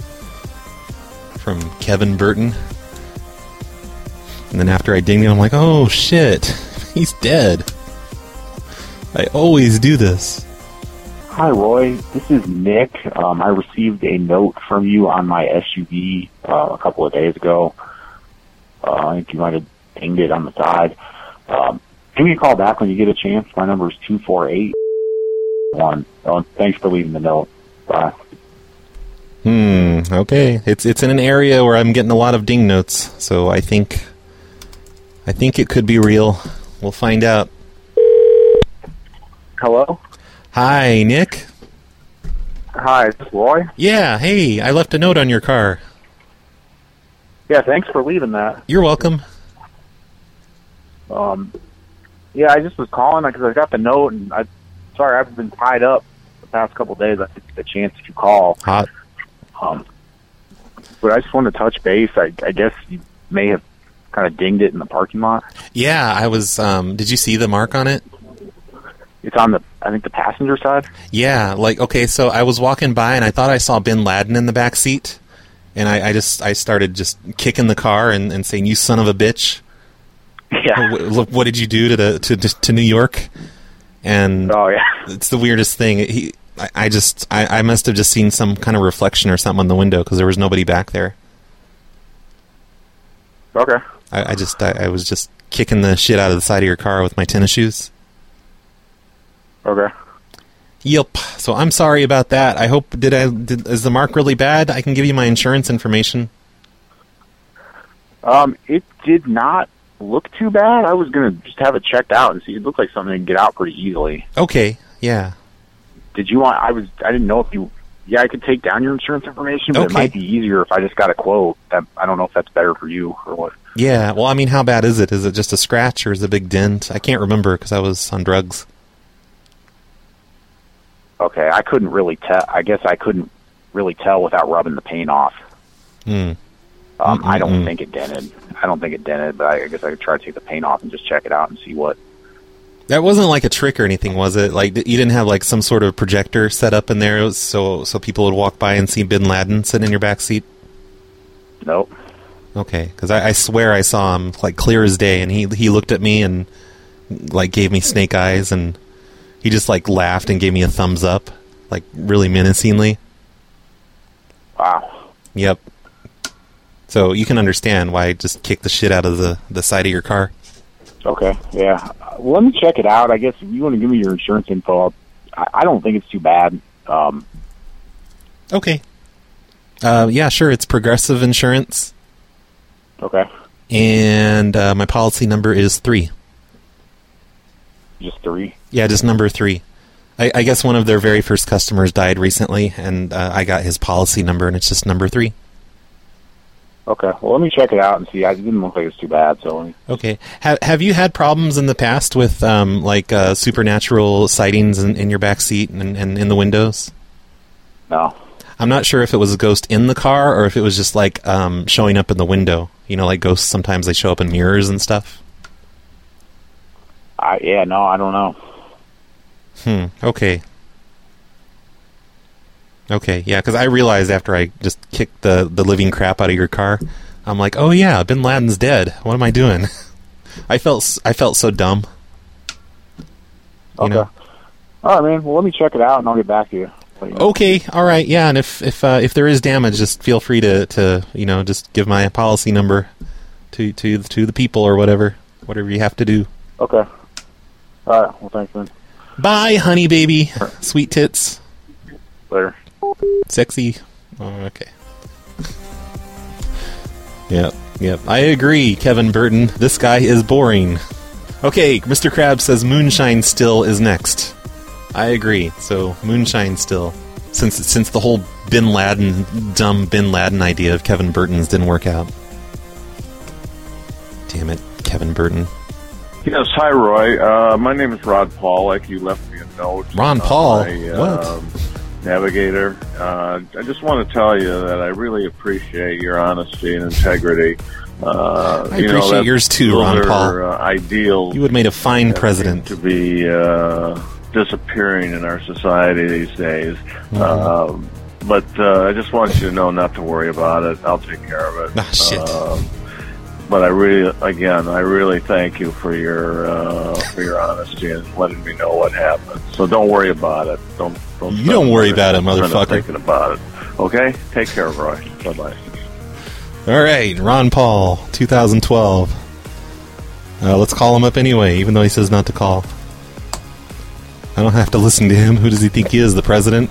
From Kevin Burton. And then after I dinged him, I'm like, oh shit, he's dead. I always do this. Hi, Roy. This is Nick. I received a note from you on my SUV a couple of days ago. I think you might have dinged it on the side. Give me a call back when you get a chance. My number is 248-1. Thanks for leaving the note. Bye. Okay. It's in an area where I'm getting a lot of ding notes, so I think I think it could be real. We'll find out. Hello? Hi, Nick. Hi, is this Roy? Yeah, hey, I left a note on your car. Yeah, thanks for leaving that. You're welcome. Yeah, I just was calling because I got the note, and sorry, I've been tied up the past couple of days. I took the chance to call. Hot. But I just wanted to touch base. I guess you may have kind of dinged it in the parking lot. Yeah, I was, did you see the mark on it? It's on I think the passenger side? Yeah, okay, so I was walking by and I thought I saw Bin Laden in the back seat, and I started just kicking the car and saying, "You son of a bitch." Yeah. What did you do to New York? And oh yeah, it's the weirdest thing. I must have just seen some kind of reflection or something on the window because there was nobody back there. Okay. I was just kicking the shit out of the side of your car with my tennis shoes. Okay. Yep. So I'm sorry about that. I hope is the mark really bad? I can give you my insurance information. It did not look too bad. I was gonna just have it checked out and see. It looked like something that could get out pretty easily. Okay. Yeah. Did you want? I didn't know if you. Yeah, I could take down your insurance information, but okay. It might be easier if I just got a quote. I don't know if that's better for you or what. Yeah. Well, I mean, how bad is it? Is it just a scratch or is it a big dent? I can't remember because I was on drugs. Okay, I couldn't really tell. I guess I couldn't really tell without rubbing the paint off. I don't think it dented. But I guess I could try to take the paint off and just check it out and see what. That wasn't like a trick or anything, was it? Like you didn't have like some sort of projector set up in there so people would walk by and see Bin Laden sitting in your back seat? Nope. Okay, because I swear I saw him like clear as day, and he looked at me and like gave me snake eyes, and he just like laughed and gave me a thumbs up, like really menacingly. Wow. Yep. So you can understand why I just kicked the shit out of the side of your car. Okay, yeah. Well, let me check it out. I guess if you want to give me your insurance info, I don't think it's too bad. Okay. Yeah, sure. It's Progressive Insurance. Okay. And my policy number is 3. Just 3? Yeah, just number 3. I guess one of their very first customers died recently, and I got his policy number, and it's just number 3. Okay, well, let me check it out and see. It didn't look like it was too bad. So okay, have you had problems in the past with supernatural sightings in your back seat and in the windows? No. I'm not sure if it was a ghost in the car or if it was just like showing up in the window. You know, like ghosts sometimes they show up in mirrors and stuff. I don't know. Okay. Okay, yeah, because I realized after I just kicked the living crap out of your car, I'm like, oh yeah, Bin Laden's dead. What am I doing? I felt so dumb. Okay. All right, man. Well, let me check it out, and I'll get back to you. Okay, all right, yeah, and if there is damage, just feel free to just give my policy number to the people or whatever you have to do. Okay. All right. Well, thanks, man. Bye, honey baby, sweet tits. Later. Sexy. Oh, okay. Yep. I agree, Kevin Burton. This guy is boring. Okay, Mr. Krabs says Moonshine Still is next. I agree. So Moonshine Still, since the whole dumb Bin Laden idea of Kevin Burton's didn't work out. Damn it, Kevin Burton. Yes, hi Roy. My name is Ron Paul. Like you left me a note. Ron Paul. What? Navigator. I just want to tell you that I really appreciate your honesty and integrity. I appreciate yours too, Ron Paul. Ideals. You would have made a fine president. To be disappearing in our society these days. Mm-hmm. But I just want you to know not to worry about it. I'll take care of it. Shit. But I really thank you for your honesty and letting me know what happened. So don't worry about it. Don't worry about it, motherfucker. Thinking about it. Okay? Take care, Roy. Bye-bye. All right, Ron Paul, 2012. Let's call him up anyway, even though he says not to call. I don't have to listen to him. Who does he think he is, the president?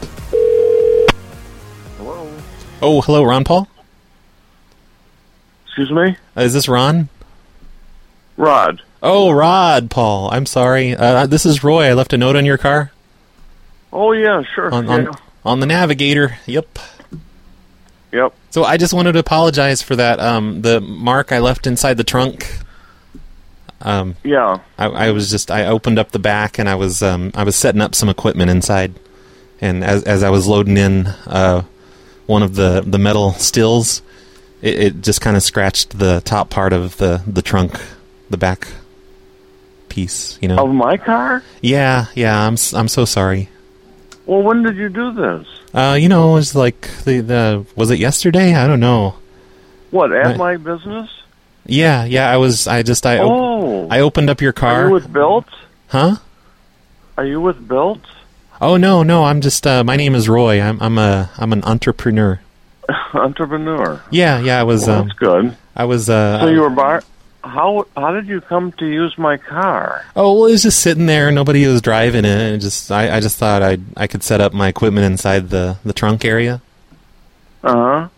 Hello? Oh, hello, Ron Paul? Excuse me? Is this Ron? Rod. Oh, Rod, Paul. I'm sorry. This is Roy. I left a note on your car. Oh, yeah, sure. On the Navigator. Yep. Yep. So I just wanted to apologize for that. The mark I left inside the trunk. Yeah. I opened up the back and I was setting up some equipment inside, and as I was loading in one of the metal stills, it just kind of scratched the top part of the trunk, the back piece. You know. Of my car? Yeah. I'm so sorry. Well, when did you do this? It was like was it yesterday? I don't know. What, at my business? Yeah. I opened up your car. Are you with Built? Huh? Are you with Built? Oh no, I'm just. My name is Roy. I'm an entrepreneur. Entrepreneur. Yeah. I was. Well, that's good. I was. So you were How did you come to use my car? Oh, well, it was just sitting there. Nobody was driving it. And I just thought I could set up my equipment inside the trunk area. Uh-huh.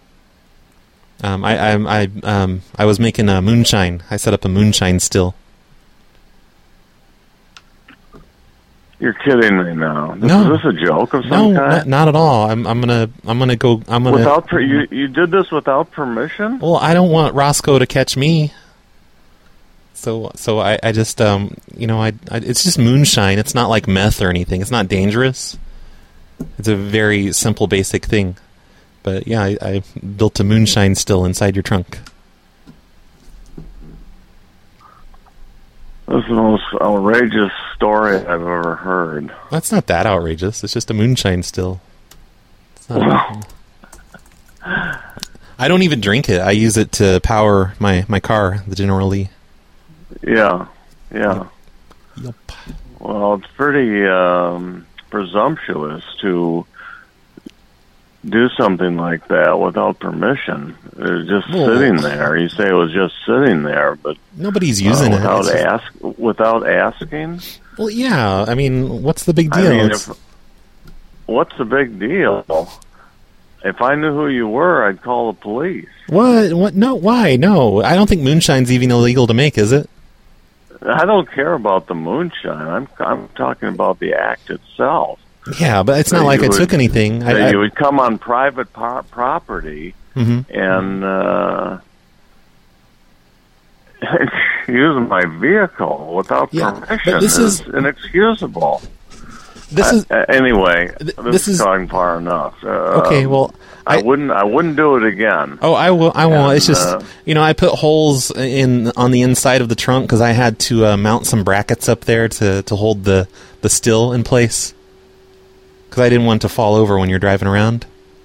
I was making a moonshine. I set up a moonshine still. You're kidding me now. Is this a joke of some kind? No, not at all. I'm gonna go. Without you did this without permission? Well, I don't want Roscoe to catch me. So I just it's just moonshine. It's not like meth or anything. It's not dangerous. It's a very simple, basic thing. But yeah, I built a moonshine still inside your trunk. This is the most outrageous story I've ever heard. That's not that outrageous. It's just a moonshine still. It's not I don't even drink it. I use it to power my car, the General Lee. Yeah. Yep. Well, it's pretty presumptuous to do something like that without permission. It's just sitting there. You say it was just sitting there, but nobody's using it without asking. Well, yeah. I mean, what's the big deal? What's the big deal? If I knew who you were, I'd call the police. What? No. Why? No. I don't think moonshine's even illegal to make, is it? I don't care about the moonshine. I'm talking about the act itself. Yeah, but it's not like I took anything. You would come on private property and use my vehicle without permission. This is inexcusable. Anyway, this is going far enough. Okay, well, I wouldn't do it again. Oh, I won't. It's just I put holes on the inside of the trunk because I had to mount some brackets up there to hold the still in place because I didn't want it to fall over when you're driving around.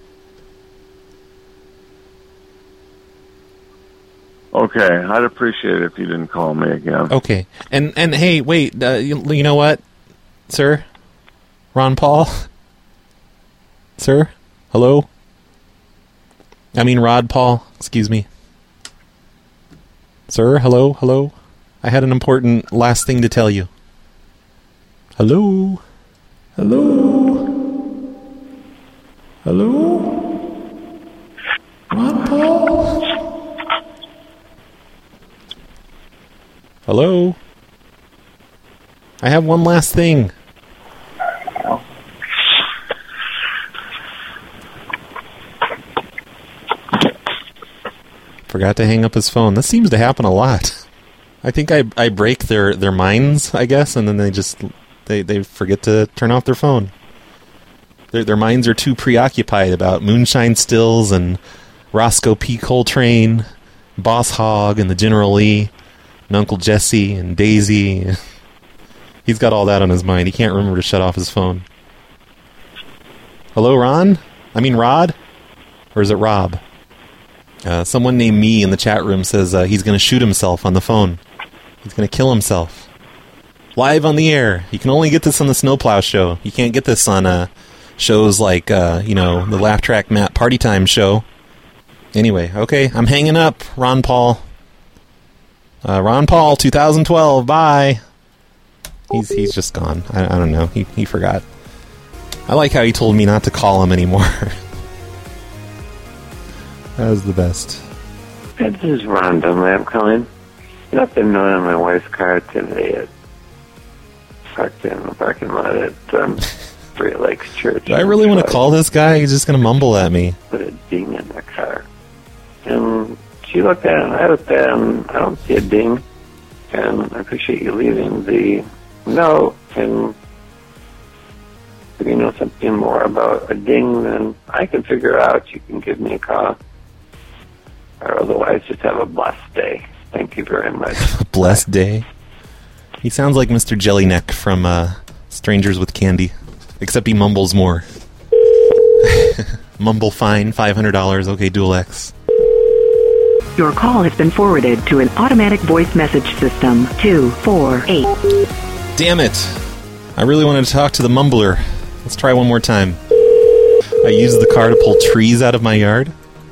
Okay, I'd appreciate it if you didn't call me again. Okay, and hey, wait, you know what, sir? Ron Paul? Sir? Hello? I mean Rod Paul, excuse me. Sir, hello? I had an important last thing to tell you. Hello? Ron Paul? Hello? I have one last thing. Forgot to hang up his phone. This seems to happen a lot. I think I break their minds, I guess, and then they forget to turn off their phone. Their minds are too preoccupied about moonshine stills and Roscoe P. Coltrane, Boss Hogg and the General Lee, and Uncle Jesse and Daisy. He's got all that on his mind. He can't remember to shut off his phone. Hello, Ron? I mean Rod? Or is it Rob? Someone named Me in the chat room says he's going to shoot himself on the phone. He's going to kill himself. Live on the air. You can only get this on the Snowplow Show. You can't get this on shows like, the Laugh Track Matt Party Time show. Anyway, okay, I'm hanging up. Ron Paul. Ron Paul, 2012, bye. He's just gone. I don't know. He forgot. I like how he told me not to call him anymore. That was the best. This is Ron Dunlap calling. left a note on my wife's car today. Parked in the parking lot at Great Lakes Church. Do I really want to call this guy? He's just going to mumble at me. Put a ding in the car. And she looked at it, and I looked at it, and I don't see a ding. And I appreciate you leaving the note. And if you know something more about a ding than I can figure out, you can give me a call. Or otherwise, just have a blessed day. Thank you very much. Blessed day? He sounds like Mr. Jellyneck from Strangers with Candy, except he mumbles more. Mumble fine, $500, okay, Dual X. Your call has been forwarded to an automatic voice message system, 248. Damn it! I really wanted to talk to the mumbler. Let's try one more time. I used the car to pull trees out of my yard.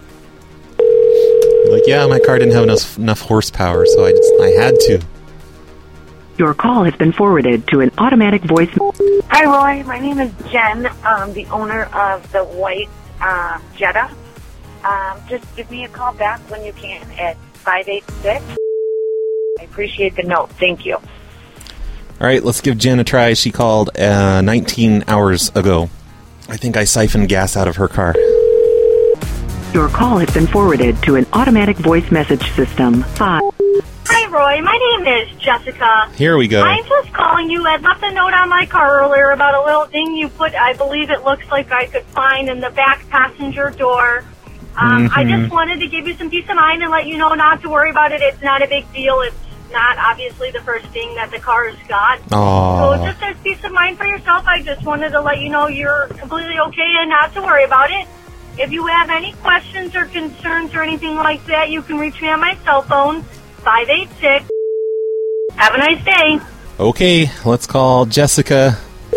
Like, yeah, my car didn't have enough horsepower, so I had to. Your call has been forwarded to an automatic voice... Hi, Roy. My name is Jen. I'm the owner of the white Jetta. Just give me a call back when you can at 586. I appreciate the note. Thank you. All right, let's give Jen a try. She called 19 hours ago. I think I siphoned gas out of her car. Your call has been forwarded to an automatic voice message system, 5... Hi, Roy. My name is Jessica. Here we go. I'm just calling you. I left a note on my car earlier about a little thing you put, I believe it looks like I could find in the back passenger door. I just wanted to give you some peace of mind and let you know not to worry about it. It's not a big deal. It's not obviously the first thing that the car's got. Aww. So just as peace of mind for yourself, I just wanted to let you know you're completely okay and not to worry about it. If you have any questions or concerns or anything like that, you can reach me on my cell phone, 586. Have a nice day. Okay, let's call Jessica.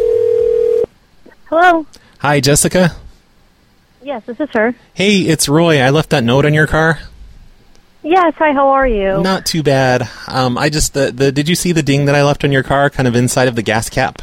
Hello. Hi, Jessica. Yes, this is her. Hey, it's Roy. I left that note on your car. Yes, hi, how are you? Not too bad. I just did you see the ding that I left on your car, kind of inside of the gas cap?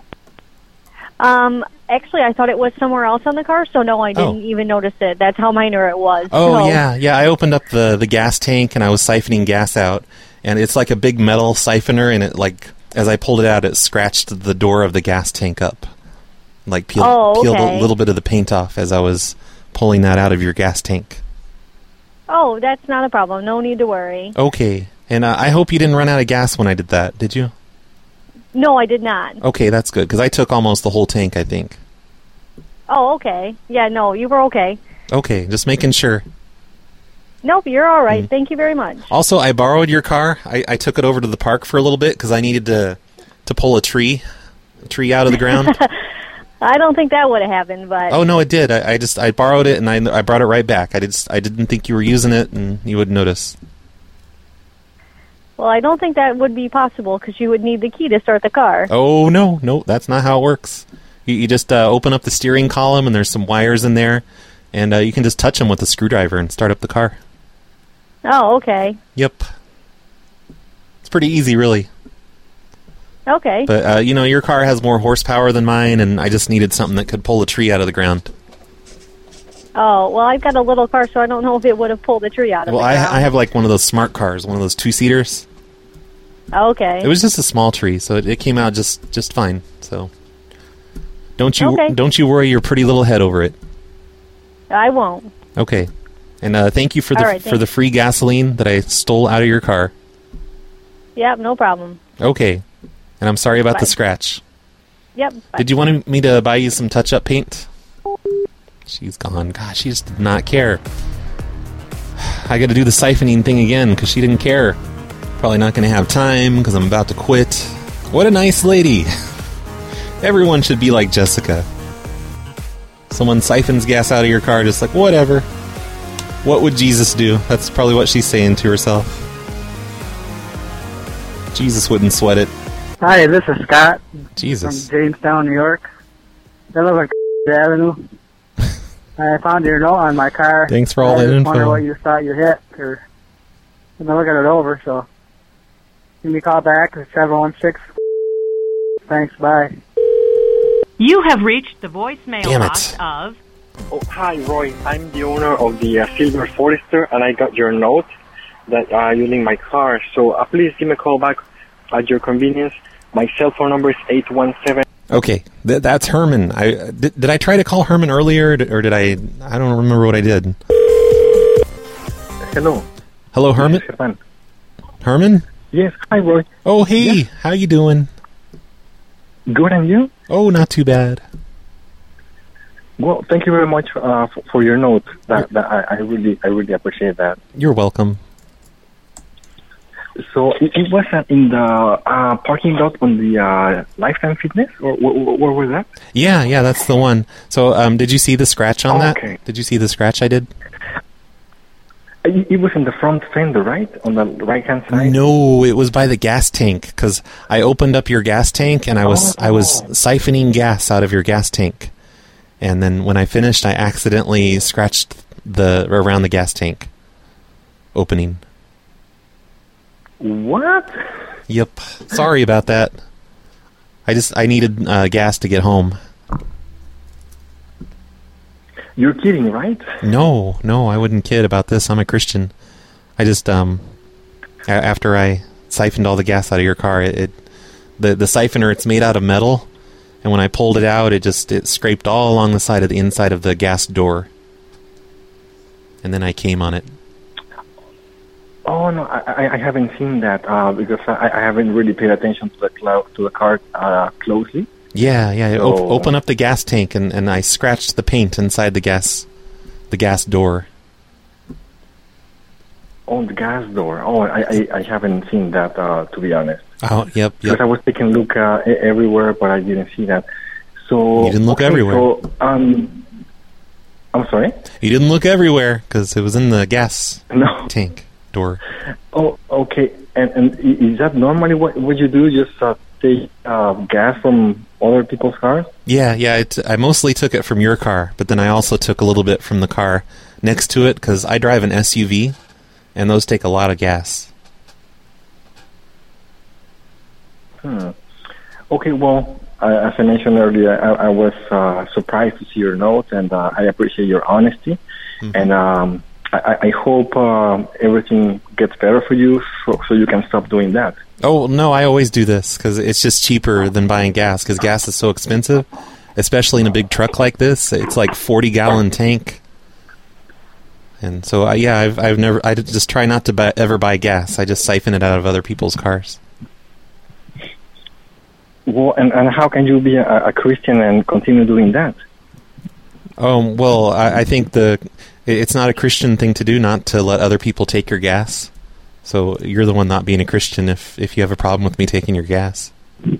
Actually, I thought it was somewhere else on the car, so no, I didn't even notice it. That's how minor it was. Oh, so. Yeah. I opened up the gas tank, and I was siphoning gas out, and it's like a big metal siphoner, and it, like, as I pulled it out, it scratched the door of the gas tank up. Like, peeled a little bit of the paint off as I was pulling that out of your gas tank. Oh, that's not a problem. No need to worry. Okay. And I hope you didn't run out of gas when I did that, did you? No, I did not. Okay, that's good, because I took almost the whole tank, I think. Oh, okay. Yeah, no, you were okay. Okay, just making sure. Nope, you're all right. Thank you very much. Also, I borrowed your car. I took it over to the park for a little bit because I needed to pull a tree out of the ground. I don't think that would have happened, but... Oh, no, it did. I borrowed it, and I brought it right back. I didn't think you were using it, and you would notice. Well, I don't think that would be possible because you would need the key to start the car. Oh, no, that's not how it works. You just open up the steering column, and there's some wires in there, and you can just touch them with a screwdriver and start up the car. Oh, okay. Yep. It's pretty easy, really. Okay. But, your car has more horsepower than mine, and I just needed something that could pull a tree out of the ground. Oh, well, I've got a little car, so I don't know if it would have pulled the tree out of the ground. Well, I have, like, one of those smart cars, one of those two-seaters. Okay. It was just a small tree, so it came out just fine, so... Don't you worry your pretty little head over it. I won't. Okay. And thank you for the free gasoline that I stole out of your car. Yep, no problem. Okay. And I'm sorry about the scratch. Yep. Bye. Did you want me to buy you some touch-up paint? She's gone. Gosh, she just did not care. I got to do the siphoning thing again because she didn't care. Probably not going to have time because I'm about to quit. What a nice lady. Everyone should be like Jessica. Someone siphons gas out of your car, just like, whatever. What would Jesus do? That's probably what she's saying to herself. Jesus wouldn't sweat it. Hi, this is Scott. Jesus. From Jamestown, New York. I live on Avenue. I found your note on my car. Thanks for all that info. I just wonder what you thought you hit, or I'm going to look at it over, so give me a call back at 716. Thanks, bye. You have reached the voicemail box of... Oh, hi, Roy. I'm the owner of the Silver Forester, and I got your note. that you linked my car. So please give me a call back at your convenience. My cell phone number is 817. Okay, that's Herman. Did I try to call Herman earlier, or did I? I don't remember what I did. Hello. Hello, Herman. Yes, Herman? Yes. Hi, Roy. Oh, hey. Yeah. How you doing? Good, and you? Oh, not too bad. Well, thank you very much for your note. I really appreciate that. You're welcome. So it was in the parking lot on the Lifetime Fitness, or where was that? Yeah, that's the one. So did you see the scratch on that? Okay. Did you see the scratch I did? It was in the front fender, right? On the right-hand side? No, it was by the gas tank, because I opened up your gas tank, and I was siphoning gas out of your gas tank. And then when I finished, I accidentally scratched around the gas tank opening. What? Yep. Sorry about that. I needed gas to get home. You're kidding, right? No, I wouldn't kid about this. I'm a Christian. I just after I siphoned all the gas out of your car, the siphoner, it's made out of metal, and when I pulled it out, it scraped all along the side of the inside of the gas door, and then I came on it. Oh no, I haven't seen that because I haven't really paid attention to the car closely. Yeah. So, open up the gas tank, and I scratched the paint inside the gas door. Oh, the gas door. Oh, I haven't seen that to be honest. Oh, yep. Because I was taking a look everywhere, but I didn't see that. So you didn't look everywhere. So, I'm sorry. You didn't look everywhere because it was in the gas tank door. Oh, okay. And is that normally what you do? Just take gas from other people's cars? Yeah. I mostly took it from your car, but then I also took a little bit from the car next to it because I drive an SUV, and those take a lot of gas. Okay, well, as I mentioned earlier, I was surprised to see your note, and I appreciate your honesty. Mm-hmm. And I hope everything gets better for you so you can stop doing that. Oh, no, I always do this because it's just cheaper than buying gas because gas is so expensive, especially in a big truck like this. It's like 40-gallon tank. And so, I just try not to ever buy gas. I just siphon it out of other people's cars. Well, and how can you be a Christian and continue doing that? Well, I think it's not a Christian thing to do not to let other people take your gas. So you're the one not being a Christian if you have a problem with me taking your gas.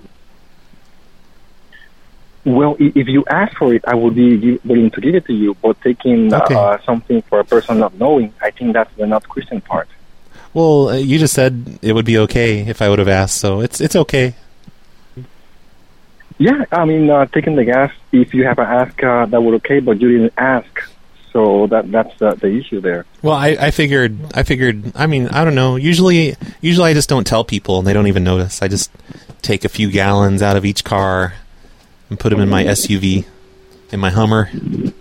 Well, if you ask for it, I would be willing to give it to you. But taking something for a person not knowing, I think that's the not Christian part. Well, you just said it would be okay if I would have asked, so it's okay. Yeah, I mean, taking the gas, if you have asked, that would okay, but you didn't ask. So that's the issue there. Well, I figured, I mean, I don't know. Usually I just don't tell people, and they don't even notice. I just take a few gallons out of each car and put them in my SUV, in my Hummer.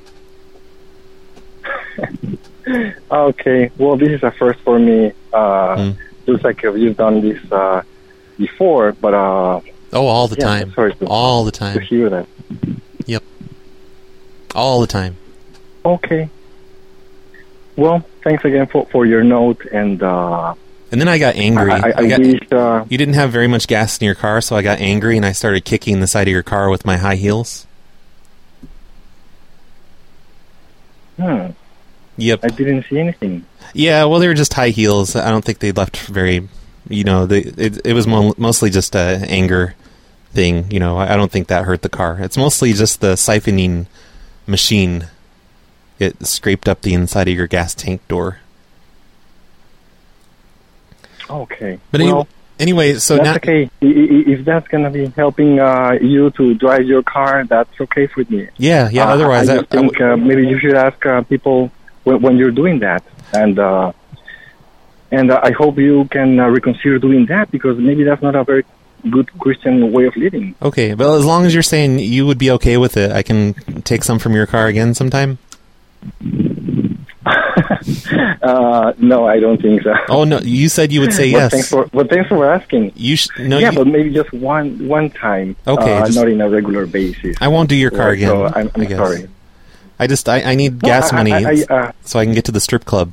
Okay, well, this is a first for me. Looks like you've done this before, but... all the time. Sorry all the time. To hear that. Yep. All the time. Okay. Well, thanks again for your note, and then I got angry. I wish, you didn't have very much gas in your car, so I got angry, and I started kicking the side of your car with my high heels. Yep. I didn't see anything. Yeah, well, they were just high heels. I don't think they left very... it was mostly just an anger thing. I don't think that hurt the car. It's mostly just the siphoning machine. It scraped up the inside of your gas tank door. Okay. But anyway, so that's now... okay. If that's going to be helping you to drive your car, that's okay with me. Yeah, otherwise... I think maybe you should ask people when you're doing that. And I hope you can reconsider doing that, because maybe that's not a very good Christian way of living. Okay, but as long as you're saying you would be okay with it, I can take some from your car again sometime? No, I don't think so. Oh no, you said you would say yes. Thanks for asking. But maybe just one time. Okay, not in a regular basis. I won't do your car again. So I'm sorry. I need gas money so I can get to the strip club.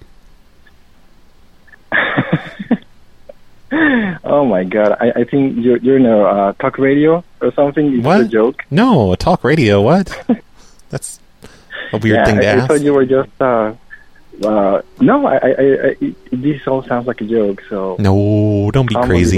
Oh my God! I think you're in a talk radio or something. What? It's a joke. No, a talk radio. What? That's a weird thing to ask. I thought you were just. No, this all sounds like a joke. So no, don't be crazy.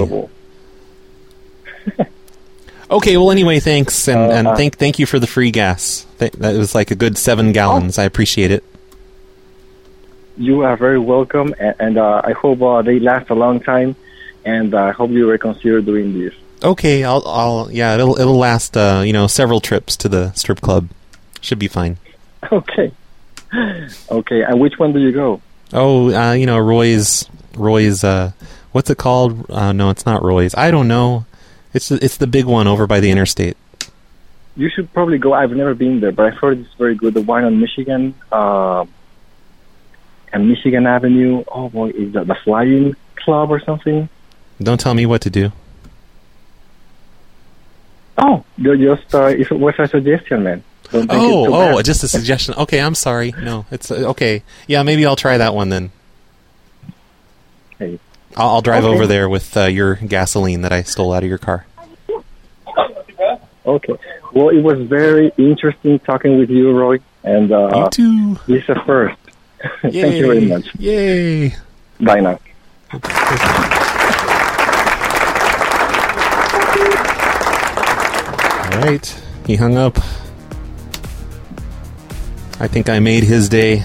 Okay, well, anyway, thanks, and thank you for the free gas. That was like a good 7 gallons. I appreciate it. You are very welcome, and I hope they last a long time, and I hope you reconsider doing this. Okay, it'll last several trips to the strip club. Should be fine. Okay, and which one do you go? Oh, Roy's. What's it called? No, it's not Roy's. I don't know. It's the big one over by the interstate. You should probably go. I've never been there, but I've heard it's very good. The one on Michigan and Michigan Avenue. Oh boy, is that the Flying Club or something? Don't tell me what to do. Oh, it was a suggestion, man. Just a suggestion. Okay, I'm sorry. No, it's okay. Yeah, maybe I'll try that one then. Hey. I'll drive over there with your gasoline that I stole out of your car. Okay. Well, it was very interesting talking with you, Roy. And you too. This is a first. Thank you very much. Yay. Bye now. All right. He hung up. I think I made his day.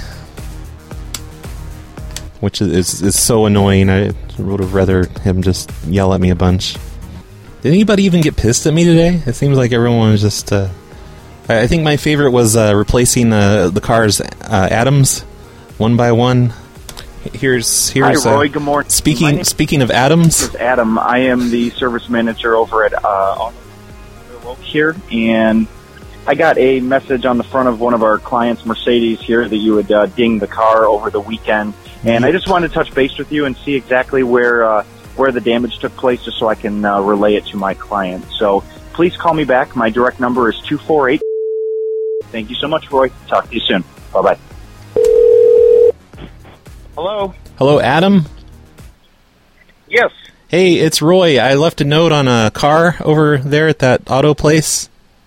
Which is so annoying. I would have rather him just yell at me a bunch. Did anybody even get pissed at me today? It seems like everyone was just... I think my favorite was replacing the car's atoms one by one. Here's Hi, Roy. Good morning. Speaking of atoms... This is Adam. I am the service manager over at here, and I got a message on the front of one of our clients' Mercedes here that you would ding the car over the weekend. And I just wanted to touch base with you and see exactly where the damage took place, just so I can relay it to my client. So please call me back. My direct number is 248. Thank you so much, Roy. Talk to you soon. Bye-bye. Hello? Hello, Adam? Yes. Hey, it's Roy. I left a note on a car over there at that auto place.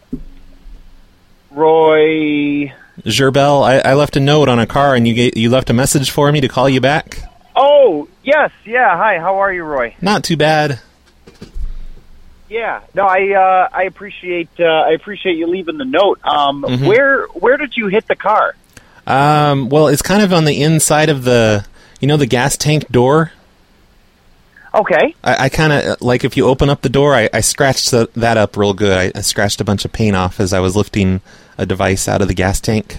Roy... Gerbel, I left a note on a car, and you left a message for me to call you back. Oh, yes, yeah. Hi, how are you, Roy? Not too bad. Yeah, no, I appreciate you leaving the note. Where did you hit the car? Well, it's kind of on the inside of the gas tank door. Okay. I kind of, like, if you open up the door, I scratched that up real good. I scratched a bunch of paint off as I was lifting a device out of the gas tank.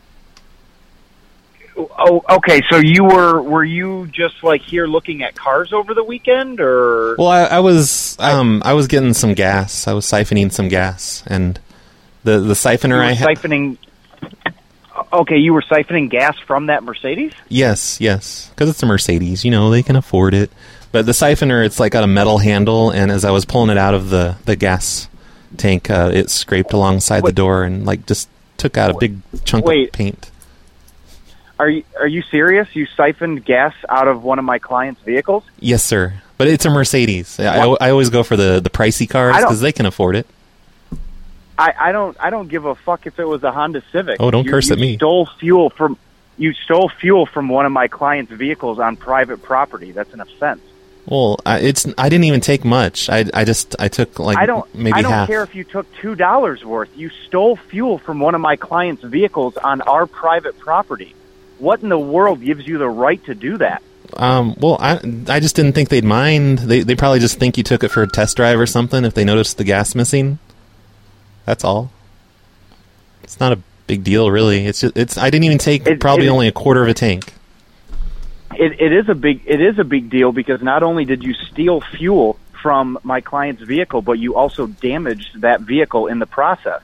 Oh, okay. So were you just like here looking at cars over the weekend, or? Well, I was getting some gas. I was siphoning some gas, and the siphoner I had. Siphoning. Okay, you were siphoning gas from that Mercedes? Yes, because it's a Mercedes. They can afford it. But the siphoner, it's like got a metal handle, and as I was pulling it out of the gas tank, it scraped alongside the door and like just took out a big chunk of paint. Are you serious? You siphoned gas out of one of my clients' vehicles? Yes, sir. But it's a Mercedes. I always go for the pricey cars because they can afford it. I don't give a fuck if it was a Honda Civic. Oh, don't curse at me. You stole fuel from one of my clients' vehicles on private property. That's an offense. Well, I didn't even take much. I took like maybe half. I don't care if you took $2 worth. You stole fuel from one of my clients' vehicles on our private property. What in the world gives you the right to do that? Well, I just didn't think they'd mind. They probably just think you took it for a test drive or something if they noticed the gas missing. That's all. It's not a big deal, really. I didn't even take only a quarter of a tank. It is a big deal because not only did you steal fuel from my client's vehicle, but you also damaged that vehicle in the process.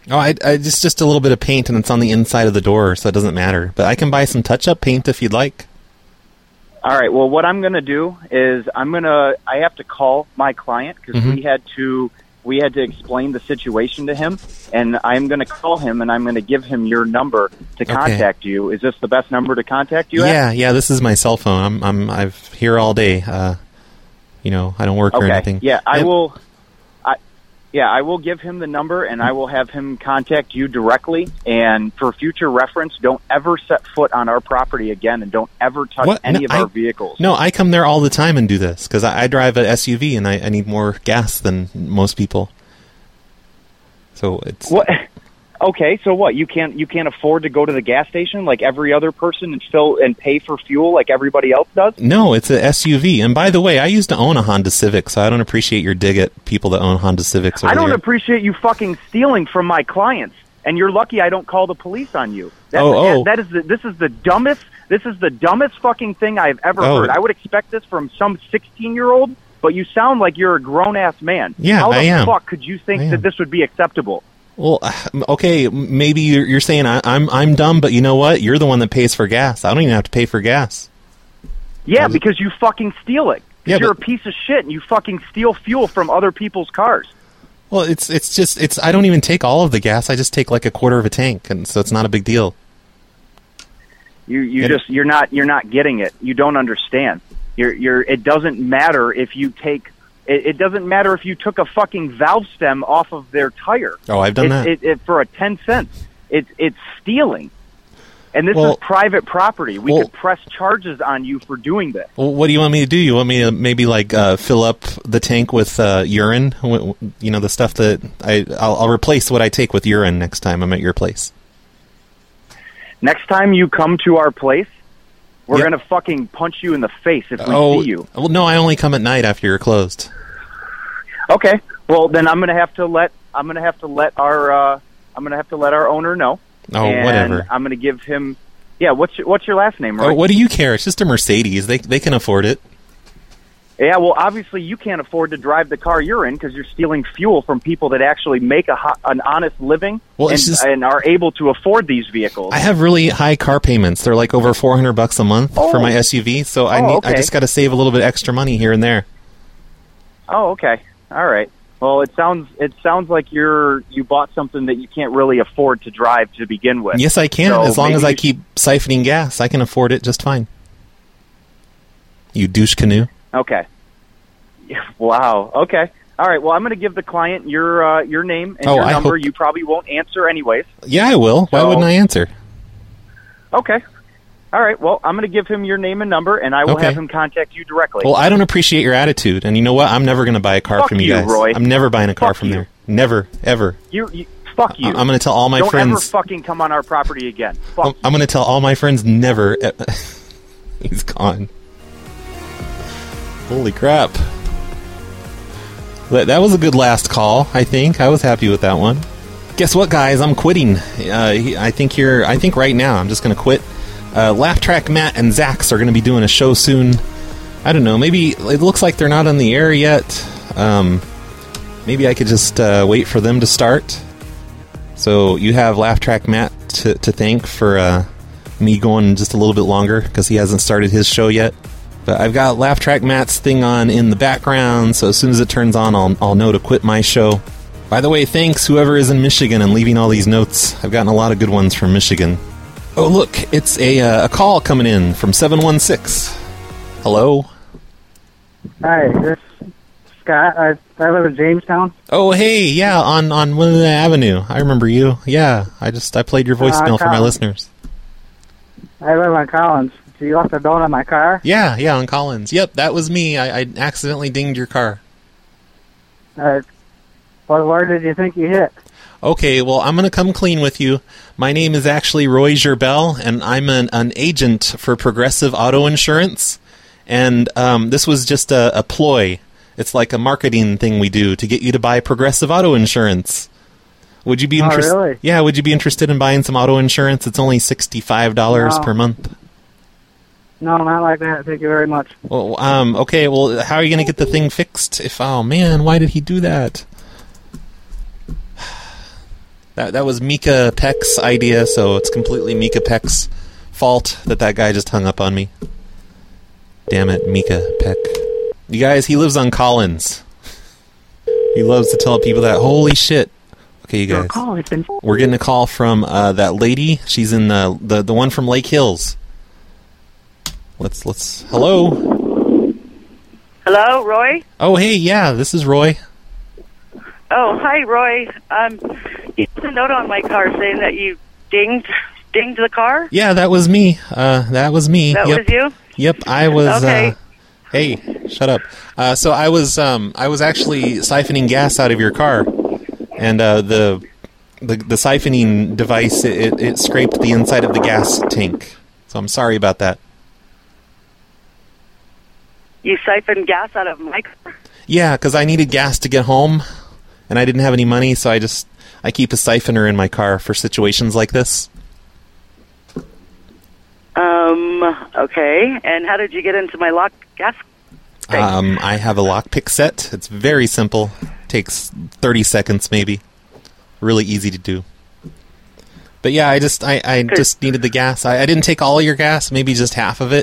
Oh, I just a little bit of paint, and it's on the inside of the door, so it doesn't matter. But I can buy some touch-up paint if you'd like. All right. Well, what I'm going to do is I have to call my client because we had to explain the situation to him, and I'm going to call him and I'm going to give him your number to contact you. Is this the best number to contact you at? Yeah. This is my cell phone. I'm here all day. I don't work or anything. Yeah, I will. I will give him the number, and I will have him contact you directly. And for future reference, don't ever set foot on our property again, and don't ever touch any of our vehicles. No, I come there all the time and do this, because I drive an SUV, and I need more gas than most people. So it's... What? Okay, so what? You can't afford to go to the gas station like every other person and fill and pay for fuel like everybody else does? No, it's an SUV. And by the way, I used to own a Honda Civic, so I don't appreciate your dig at people that own Honda Civics. I don't appreciate you fucking stealing from my clients, and you're lucky I don't call the police on you. This is the dumbest fucking thing I've ever heard. I would expect this from some 16-year-old, but you sound like you're a grown ass man. Yeah, How I am. the fuck could you think that this would be acceptable? Well, okay, maybe you're saying I'm dumb, but you know what? You're the one that pays for gas. I don't even have to pay for gas. Yeah, because you fucking steal it. Yeah, you're a piece of shit, and you fucking steal fuel from other people's cars. Well, it's I don't even take all of the gas. I just take like a quarter of a tank, and so it's not a big deal. You're not getting it. You don't understand. It doesn't matter if you take. It doesn't matter if you took a fucking valve stem off of their tire. Oh, I've done that. For a 10 cents. It's stealing. And this is private property. We could press charges on you for doing this. Well, what do you want me to do? You want me to maybe fill up the tank with urine? You know, the stuff that I'll replace what I take with urine next time I'm at your place. Next time you come to our place, we're going to fucking punch you in the face if we see you. Well, no, I only come at night after you're closed. Okay. Well, then I'm going to have to let our owner know. Oh, and whatever. I'm going to give him. Yeah, what's your last name, right? Oh, what do you care? It's just a Mercedes. They can afford it. Yeah, well, obviously you can't afford to drive the car you're in because you're stealing fuel from people that actually make an honest living and are able to afford these vehicles. I have really high car payments. They're like over $400 a month for my SUV, so I just got to save a little bit extra money here and there. Oh, okay. All right. Well, it sounds like you bought something that you can't really afford to drive to begin with. Yes, I can. So as long as I keep siphoning gas, I can afford it just fine. You douche canoe. Okay. Wow. Okay. All right. Well, I'm going to give the client your name and your number. You probably won't answer anyways. Yeah, I will. Why wouldn't I answer? Okay. All right. Well, I'm going to give him your name and number, and I will have him contact you directly. Well, I don't appreciate your attitude, and you know what? I'm never going to buy a car from you guys. Roy. I'm never buying a car from there. Never, ever. Fuck you. I'm going to tell all my friends. Don't ever fucking come on our property again. Fuck I'm going to tell all my friends never. He's gone. Holy crap. That was a good last call, I think. I was happy with that one. Guess what, guys? I'm quitting. I think right now I'm just going to quit. Laugh Track Matt and Zax are going to be doing a show soon. I don't know. Maybe it looks like they're not on the air yet. Maybe I could just wait for them to start. So you have Laugh Track Matt to thank for me going just a little bit longer because he hasn't started his show yet. But I've got Laugh Track Matt's thing on in the background, so as soon as it turns on, I'll know to quit my show. By the way, thanks whoever is in Michigan and leaving all these notes. I've gotten a lot of good ones from Michigan. Oh, look, it's a call coming in from 716. Hello? Hi, this is Scott. I live in Jamestown. Oh, hey, yeah, on Winona Avenue. I remember you. Yeah, I played your voicemail for my listeners. I live on Collins. So you left a note on my car? Yeah, on Collins. Yep, that was me. I accidentally dinged your car. Where did you think you hit? Okay, well, I'm going to come clean with you. My name is actually Roy Gerbel, and I'm an agent for Progressive Auto Insurance. And this was just a ploy. It's like a marketing thing we do to get you to buy Progressive Auto Insurance. Would you be interested? Oh, really? Yeah, would you be interested in buying some auto insurance? It's only $65 per month. No, not like that. Thank you very much. Well, okay, well, how are you going to get the thing fixed? Oh, man, why did he do that? That was Mika Peck's idea, so it's completely Mika Peck's fault that guy just hung up on me. Damn it, Mika Peck. You guys, he lives on Collins. He loves to tell people that. Holy shit. Okay, you guys. Your call has been... We're getting a call from that lady. She's in the one from Lake Hills. Let's. Hello. Hello, Roy? Oh, hey, yeah, this is Roy. Oh, hi, Roy. You put a note on my car saying that you dinged the car? Yeah, that was me. That was me. That was you? Yep, I was. Okay. Hey, shut up. So I was actually siphoning gas out of your car, and the siphoning device it scraped the inside of the gas tank. So I'm sorry about that. You siphoned gas out of my car? Yeah, because I needed gas to get home, and I didn't have any money, so I keep a siphoner in my car for situations like this. Okay. And how did you get into my locked gas tank? I have a lockpick set. It's very simple. Takes 30 seconds maybe. Really easy to do. But yeah, I just needed the gas. I didn't take all of your gas, maybe just half of it.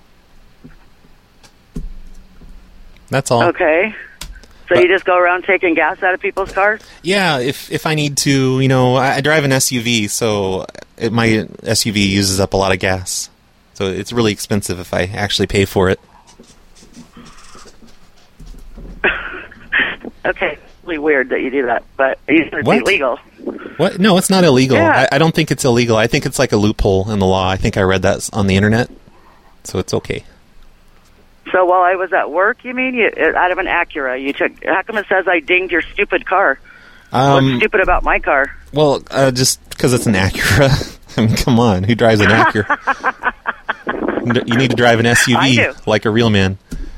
That's all. Okay. So you just go around taking gas out of people's cars? Yeah, if I need to, I drive an SUV, so my SUV uses up a lot of gas. So it's really expensive if I actually pay for it. Okay, it's really weird that you do that, but it's illegal. What? No, it's not illegal. Yeah. I don't think it's illegal. I think it's like a loophole in the law. I think I read that on the internet, so it's okay. So while I was at work, you mean, out of an Acura, you took... How come it says I dinged your stupid car? What's stupid about my car? Well, just because it's an Acura. I mean, come on. Who drives an Acura? You need to drive an SUV like a real man.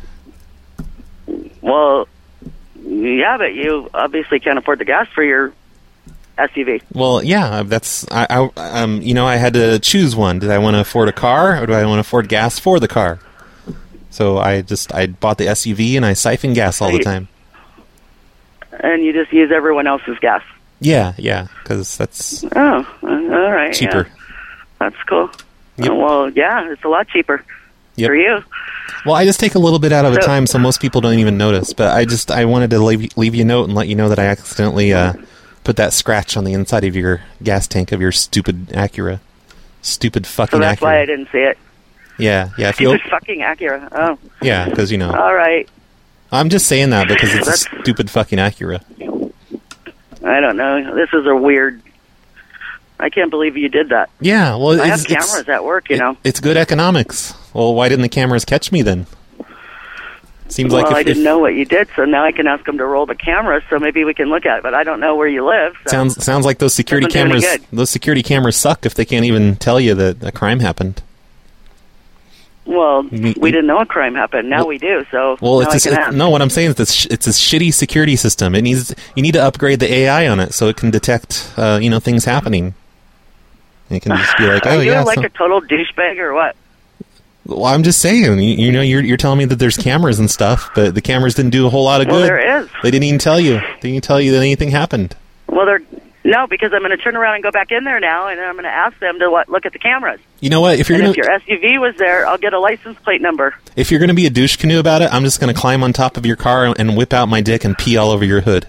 Well, yeah, but you obviously can't afford the gas for your SUV. Well, yeah, I had to choose one. Did I want to afford a car, or do I want to afford gas for the car? So I bought the SUV and I siphon gas all the time. And you just use everyone else's gas? Yeah, because that's all right, cheaper. Yeah. That's cool. Yep. Well, yeah, it's a lot cheaper for you. Well, I just take a little bit out of the time, so most people don't even notice. But I wanted to leave you a note and let you know that I accidentally put that scratch on the inside of your gas tank of your stupid Acura. Stupid fucking Acura. So that's why I didn't see it. Yeah. Stupid fucking Acura. Oh. Yeah, because All right. I'm just saying that because it's a stupid fucking Acura. I don't know. This is a weird... I can't believe you did that. Yeah, well... I have cameras at work, It's good economics. Well, why didn't the cameras catch me then? Seems like I didn't know what you did, so now I can ask them to roll the cameras, so maybe we can look at it. But I don't know where you live. So sounds like those security cameras... Those security cameras suck if they can't even tell you that a crime happened. Well, we didn't know a crime happened. Now we do. So what I'm saying is it's a shitty security system. You need to upgrade the AI on it so it can detect things happening. And it can just be like, are you a total douchebag or what? Well, I'm just saying. You're telling me that there's cameras and stuff, but the cameras didn't do a whole lot of good. Well, there is. They didn't even tell you. They didn't tell you that anything happened. Well, no, because I'm going to turn around and go back in there now, and I'm going to ask them to look at the cameras. You know what? If your SUV was there, I'll get a license plate number. If you're going to be a douche canoe about it, I'm just going to climb on top of your car and whip out my dick and pee all over your hood.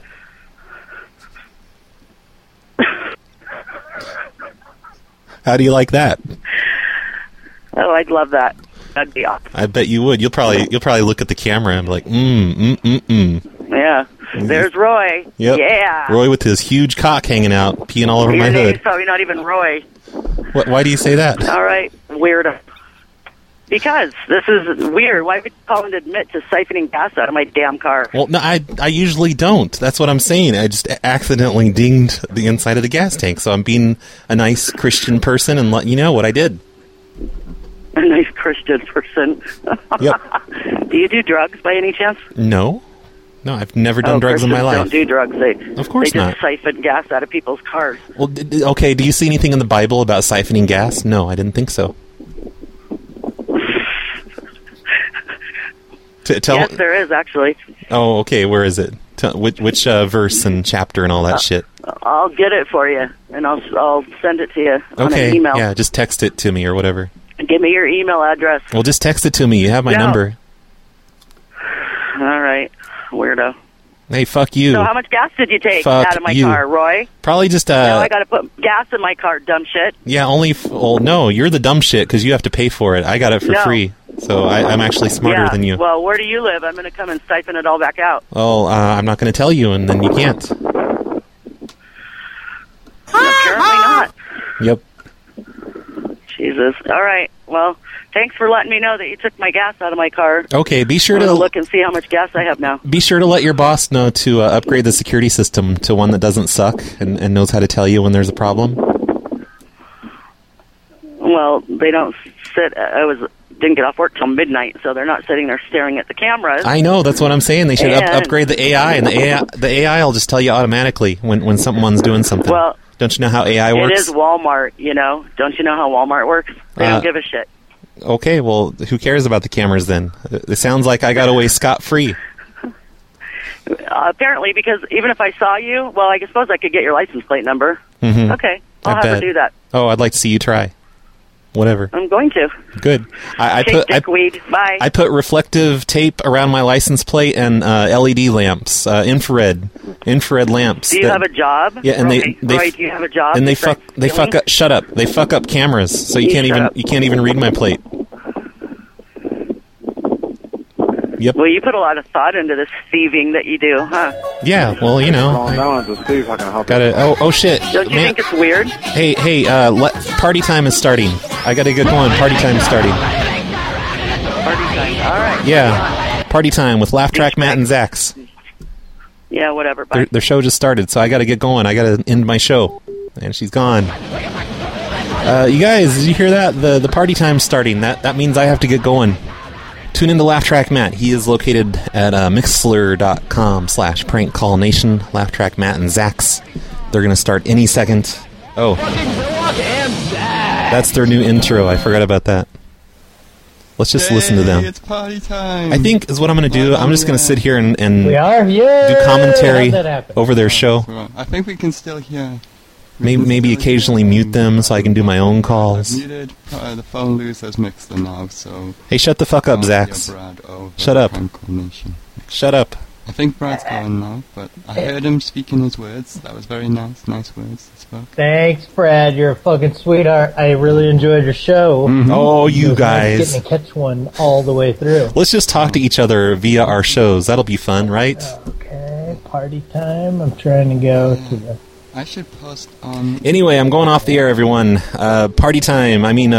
How do you like that? Oh, I'd love that. That'd be awesome. I bet you would. You'll probably look at the camera and be like, Yeah. There's Roy. Yep. Yeah. Roy with his huge cock hanging out, peeing all over my hood. He's probably not even Roy. Why do you say that? All right. Weird. Because this is weird. Why would you call and admit to siphoning gas out of my damn car? Well, no, I usually don't. That's what I'm saying. I just accidentally dinged the inside of the gas tank. So I'm being a nice Christian person and letting you know what I did. A nice Christian person. Yep. Do you do drugs by any chance? No, I've never done drugs in my life. Don't do drugs. Of course they not. Just siphon gas out of people's cars. Well, okay. Do you see anything in the Bible about siphoning gas? No, I didn't think so. Yes, there is actually. Oh, okay. Where is it? Which verse and chapter and all that shit? I'll get it for you, and I'll send it to you on an email. Yeah, just text it to me or whatever. Give me your email address. Well, just text it to me. You have my number. All right, weirdo. Hey, fuck you. So how much gas did you take out of my car, Roy? Probably just... Now I got to put gas in my car, dumb shit. Yeah, only... well, no, you're the dumb shit because you have to pay for it. I got it for free. So I'm actually smarter than you. Well, where do you live? I'm going to come and siphon it all back out. Oh, I'm not going to tell you, and then you can't. Apparently not. Yep. Jesus. All right. Well, thanks for letting me know that you took my gas out of my car. Okay, be sure to to look and see how much gas I have now. Be sure to let your boss know to upgrade the security system to one that doesn't suck and knows how to tell you when there's a problem. Well, they don't sit. Didn't get off work till midnight, so they're not sitting there staring at the cameras. I know, that's what I'm saying. They should upgrade the AI, and the AI will just tell you automatically when someone's doing something. Well, don't you know how AI works? It is Walmart, you know. Don't you know how Walmart works? They don't give a shit. Okay, well, who cares about the cameras then? It sounds like I got away scot-free. Apparently, because even if I saw you, well, I suppose I could get your license plate number. Mm-hmm. Okay, I'll have her do that. Oh, I'd like to see you try. Whatever. I'm going to. Good. I put reflective tape around my license plate and LED lamps, infrared lamps. Do you have a job? Yeah, and Roy, do you have a job? And they fuck up. Shut up. They fuck up cameras, so you can't even read my plate. Yep. Well, you put a lot of thought into this thieving that you do, huh? Yeah, well, you know. Oh shit. Don't you think it's weird? Hey, party time is starting. I gotta get going. Party time is starting. Party time, alright. Yeah, party time with Laugh Track Matt and Zax. Yeah, whatever, bye. Their show just started, so I gotta get going. I gotta end my show. And she's gone. You guys, did you hear that? The party time's starting. That means I have to get going. Tune into Laugh Track Matt. He is located at mixler.com/prankcallnation. Laugh Track Matt and Zax. They're going to start any second. Oh. That's their new intro. I forgot about that. Let's just listen to them. It's party time. I think is what I'm going to do. I'm just going to sit here and we are? do commentary over their show. I think we can still hear. Maybe occasionally mute them so I can do my own calls. Muted the phone losers Mixler now, so... Hey, shut the fuck up, Zax. Shut up. Shut up. I think Brad's gone now, but I heard him speaking his words. That was very nice words he spoke. Thanks, Brad. You're a fucking sweetheart. I really enjoyed your show. Mm-hmm. Oh, you guys. Nice getting to catch one all the way through. Let's just talk to each other via our shows. That'll be fun, right? Okay, party time. I'm trying to go to the... I should post on... Anyway, I'm going off the air, everyone. Party time. I mean,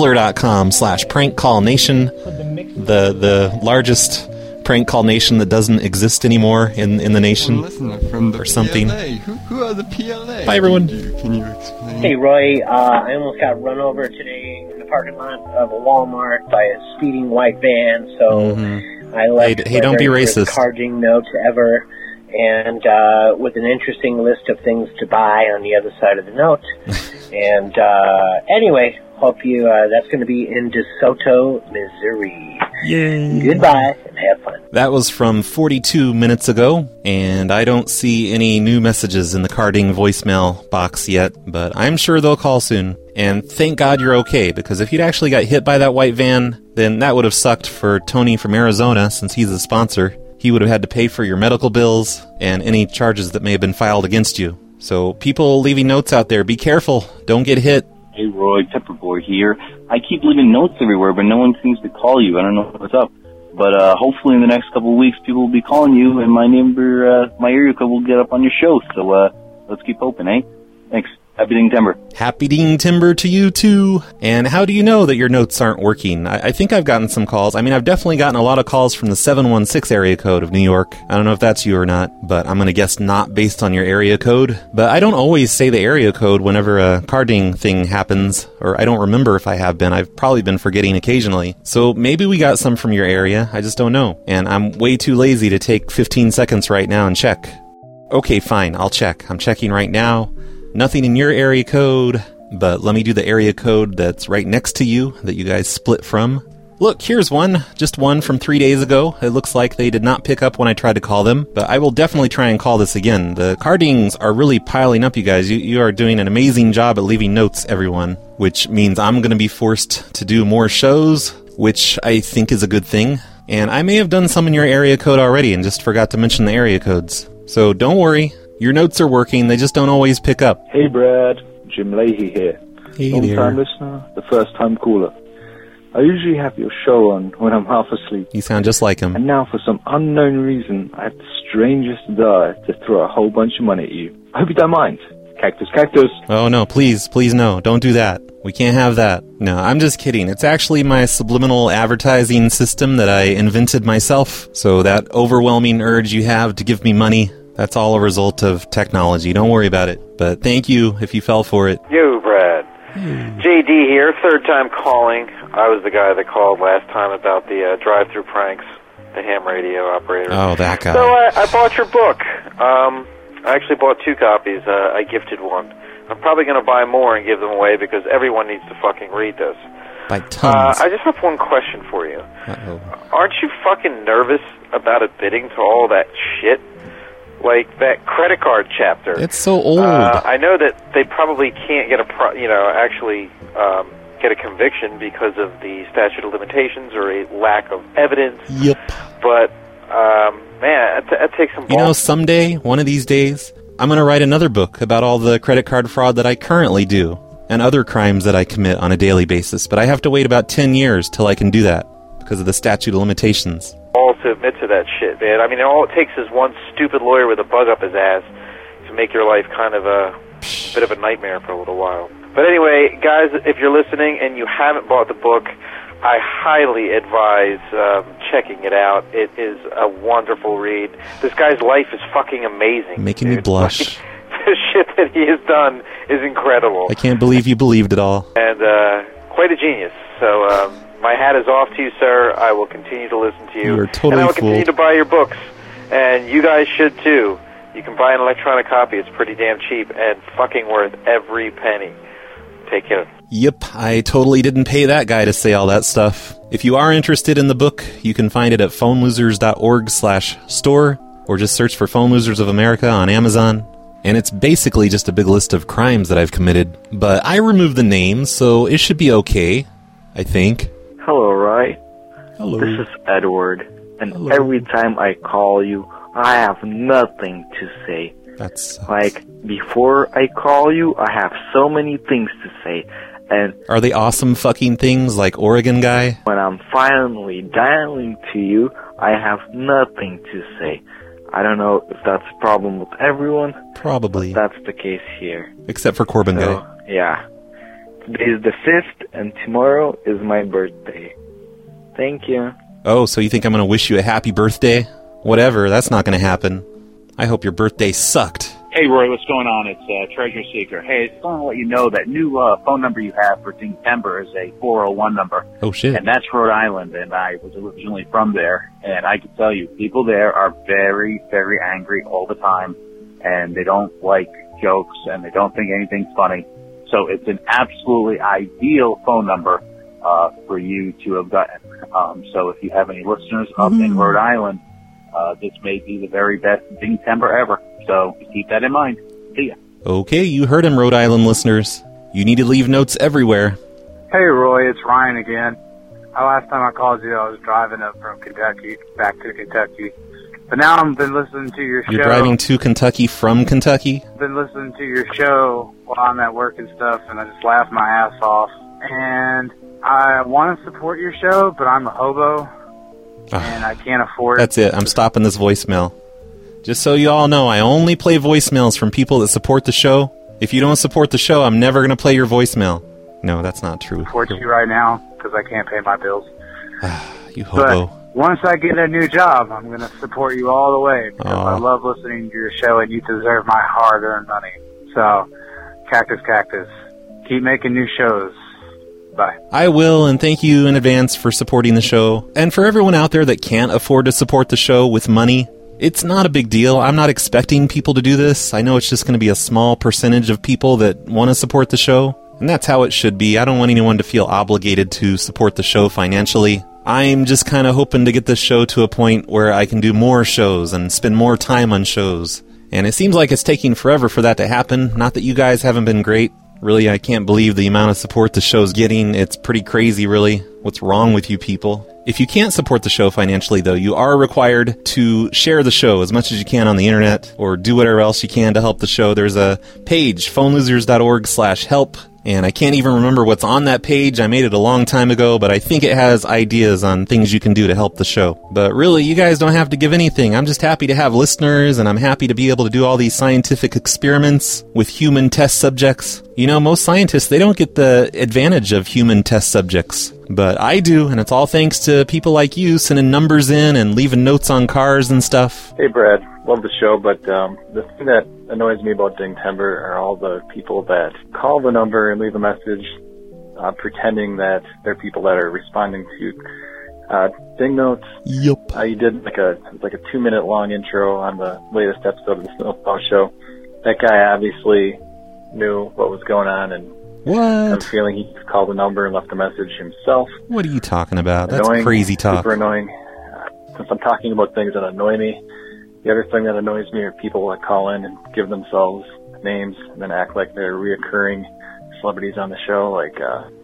mixler.com/prankcallnation. The largest prank call nation that doesn't exist anymore in the nation. From the or something. PLA. Who are the PLA? Bye, everyone. Can you explain? Hey, Roy. I almost got run over today in the parking lot of a Walmart by a speeding white van, so I left hey, don't be racist. Carding notes ever. And with an interesting list of things to buy on the other side of the note. And anyway, hope you, that's going to be in DeSoto, Missouri. Yay. Goodbye, and have fun. That was from 42 minutes ago, and I don't see any new messages in the carding voicemail box yet, but I'm sure they'll call soon. And thank God you're okay, because if you'd actually got hit by that white van, then that would have sucked for Tony from Arizona, since he's a sponsor. He would have had to pay for your medical bills and any charges that may have been filed against you. So people leaving notes out there, be careful. Don't get hit. Hey, Roy, Pepperboy here. I keep leaving notes everywhere, but no one seems to call you. I don't know what's up. But hopefully in the next couple of weeks, people will be calling you, and my number, my area code will get up on your show. So let's keep hoping, eh? Thanks. Happy ding timber. Happy ding timber to you, too. And how do you know that your notes aren't working? I think I've gotten some calls. I mean, I've definitely gotten a lot of calls from the 716 area code of New York. I don't know if that's you or not, but I'm going to guess not based on your area code. But I don't always say the area code whenever a carding thing happens, or I don't remember if I have been. I've probably been forgetting occasionally. So maybe we got some from your area. I just don't know. And I'm way too lazy to take 15 seconds right now and check. Okay, fine. I'll check. I'm checking right now. Nothing in your area code, but let me do the area code that's right next to you that you guys split from. Look, here's one. Just one from 3 days ago. It looks like they did not pick up when I tried to call them, but I will definitely try and call this again. The car dings are really piling up, you guys. You are doing an amazing job at leaving notes, everyone, which means I'm going to be forced to do more shows, which I think is a good thing. And I may have done some in your area code already and just forgot to mention the area codes. So don't worry. Your notes are working. They just don't always pick up. Hey, Brad. Jim Leahy here. Hey Long-time listener, the first-time caller. I usually have your show on when I'm half asleep. You sound just like him. And now, for some unknown reason, I have the strangest desire to throw a whole bunch of money at you. I hope you don't mind. Cactus, cactus. Oh, no, please no. Don't do that. We can't have that. No, I'm just kidding. It's actually my subliminal advertising system that I invented myself. So that overwhelming urge you have to give me money, that's all a result of technology. Don't worry about it. But thank you if you fell for it. Yo, Brad. JD here, third time calling. I was the guy that called last time about the drive-through pranks, the ham radio operator. Oh, that guy. So I bought your book. I actually bought 2 copies. I gifted one. I'm probably going to buy more and give them away because everyone needs to fucking read this. By tons. I just have one question for you. Uh-oh. Aren't you fucking nervous about admitting to all that shit? Like that credit card chapter. It's so old. I know that they probably can't get get a conviction because of the statute of limitations or a lack of evidence. Yep. But man, that takes some balls. You know, someday, one of these days, I'm going to write another book about all the credit card fraud that I currently do and other crimes that I commit on a daily basis. But I have to wait about 10 years till I can do that because of the statute of limitations. All to admit to that shit, man. I mean, all it takes is one stupid lawyer with a bug up his ass to make your life kind of a bit of a nightmare for a little while. But anyway, guys, if you're listening and you haven't bought the book, I highly advise checking it out. It is a wonderful read. This guy's life is fucking amazing. Making me blush. The shit that he has done is incredible. I can't believe you believed it all. And quite a genius. So my hat is off to you, sir. I will continue to listen to you. You're totally and I will fooled. continue to buy your books. And you guys should, too. You can buy an electronic copy. It's pretty damn cheap and fucking worth every penny. Take care. Yep, I totally didn't pay that guy to say all that stuff. If you are interested in the book, you can find it at phonelosers.org/store, or just search for Phone Losers of America on Amazon. And it's basically just a big list of crimes that I've committed. But I removed the names, so it should be okay, I think. Hello, Roy. Hello. This is Edward, and every time I call you, I have nothing to say. That's like, before I call you, I have so many things to say, and are they awesome fucking things like Oregon Guy? When I'm finally dialing to you, I have nothing to say. I don't know if that's a problem with everyone. Probably. But that's the case here. Except for Corbin Guy. Yeah. Today is the 5th, and tomorrow is my birthday. Thank you. Oh, so you think I'm going to wish you a happy birthday? Whatever, that's not going to happen. I hope your birthday sucked. Hey, Roy, what's going on? It's Treasure Seeker. Hey, I just want to let you know that new phone number you have for Dingtember is a 401 number. Oh, shit. And that's Rhode Island, and I was originally from there. And I can tell you, people there are very, very angry all the time, and they don't like jokes, and they don't think anything's funny. So it's an absolutely ideal phone number for you to have gotten. So if you have any listeners up in Rhode Island, this may be the very best Dingtember ever. So keep that in mind. See ya. Okay, you heard him, Rhode Island listeners. You need to leave notes everywhere. Hey, Roy, it's Ryan again. Last time I called you, I was driving up from Kentucky, back to Kentucky. But now I've been listening to your show. You're driving to Kentucky from Kentucky? I've been listening to your show while I'm at work and stuff, and I just laugh my ass off. And I want to support your show, but I'm a hobo, and I can't afford it. That's it. I'm stopping this voicemail. Just so you all know, I only play voicemails from people that support the show. If you don't support the show, I'm never going to play your voicemail. No, that's not true. I support you right now because I can't pay my bills. You hobo. But once I get a new job, I'm going to support you all the way because I love listening to your show, and you deserve my hard-earned money. So, Cactus, keep making new shows. Bye. I will, and thank you in advance for supporting the show. And for everyone out there that can't afford to support the show with money, it's not a big deal. I'm not expecting people to do this. I know it's just going to be a small percentage of people that want to support the show. And that's how it should be. I don't want anyone to feel obligated to support the show financially. I'm just kind of hoping to get this show to a point where I can do more shows and spend more time on shows. And it seems like it's taking forever for that to happen. Not that you guys haven't been great. Really, I can't believe the amount of support the show's getting. It's pretty crazy, really. What's wrong with you people? If you can't support the show financially, though, you are required to share the show as much as you can on the internet or do whatever else you can to help the show. There's a page, phonelosers.org/help. And I can't even remember what's on that page. I made it a long time ago, but I think it has ideas on things you can do to help the show. But really, you guys don't have to give anything. I'm just happy to have listeners, and I'm happy to be able to do all these scientific experiments with human test subjects. You know, most scientists, they don't get the advantage of human test subjects. But I do, and it's all thanks to people like you sending numbers in and leaving notes on cars and stuff. Hey, Brad. Love the show, but the thing that annoys me about Dingtember are all the people that call the number and leave a message pretending that they're people that are responding to Ding Notes. Yep. You did like a 2-minute long intro on the latest episode of the Snowplow Show. That guy obviously knew what was going on, and what? I have a feeling he called the number and left a message himself. What are you talking about? That's annoying, crazy talk. Super annoying. Since I'm talking about things that annoy me, the other thing that annoys me are people that call in and give themselves names and then act like they're reoccurring celebrities on the show, like,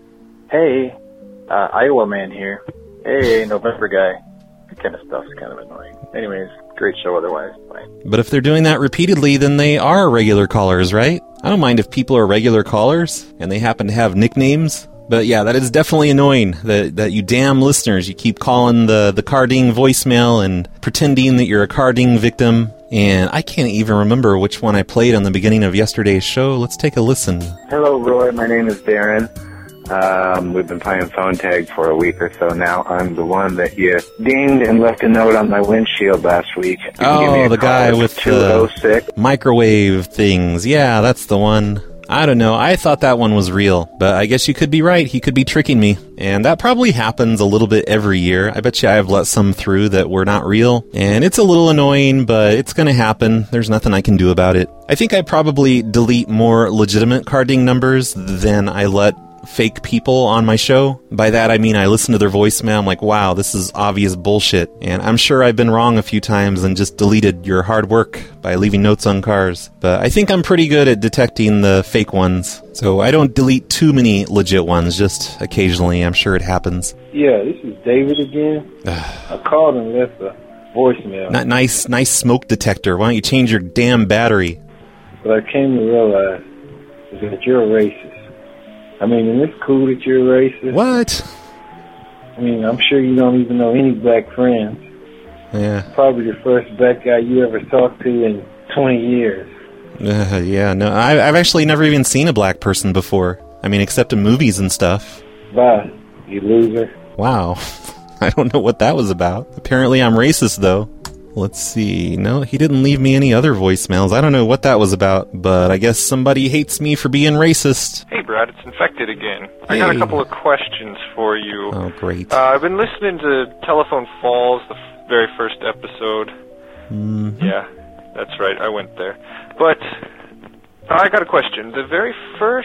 hey, Iowa man here. Hey, November guy. That kind of stuff's kind of annoying. Anyways, great show otherwise. Bye. But if they're doing that repeatedly, then they are regular callers, right? I don't mind if people are regular callers and they happen to have nicknames. But yeah, that is definitely annoying that you damn listeners, you keep calling the carding voicemail and pretending that you're a carding victim. And I can't even remember which one I played on the beginning of yesterday's show. Let's take a listen. Hello, Roy. My name is Darren. We've been playing phone tag for a week or so now. I'm the one that you dinged and left a note on my windshield last week. Oh, the guy with the microwave things. Yeah, that's the one. I don't know. I thought that one was real, but I guess you could be right. He could be tricking me. And that probably happens a little bit every year. I bet you I've let some through that were not real. And it's a little annoying, but it's going to happen. There's nothing I can do about it. I think I probably delete more legitimate carding numbers than I let fake people on my show. By that I mean I listen to their voicemail, I'm like, wow, this is obvious bullshit. And I'm sure I've been wrong a few times and just deleted your hard work by leaving notes on cars. But I think I'm pretty good at detecting the fake ones. So I don't delete too many legit ones, just occasionally. I'm sure it happens. Yeah, this is David again. I called and left a voicemail. Not nice smoke detector. Why don't you change your damn battery? But I came to realize is that you're a racist. I mean, and it's cool that you're a racist. What? I mean, I'm sure you don't even know any black friends. Yeah. Probably the first black guy you ever talked to in 20 years. Yeah, no, I've actually never even seen a black person before. I mean, except in movies and stuff. Bye, you loser. Wow. I don't know what that was about. Apparently I'm racist, though. Let's see. No, he didn't leave me any other voicemails. I don't know what that was about, but I guess somebody hates me for being racist. Hey, Brad, it's Infected again. I got a couple of questions for you. Oh, great. I've been listening to Telephone Falls, the very first episode. Mm-hmm. Yeah, that's right, I went there. But I got a question. The very first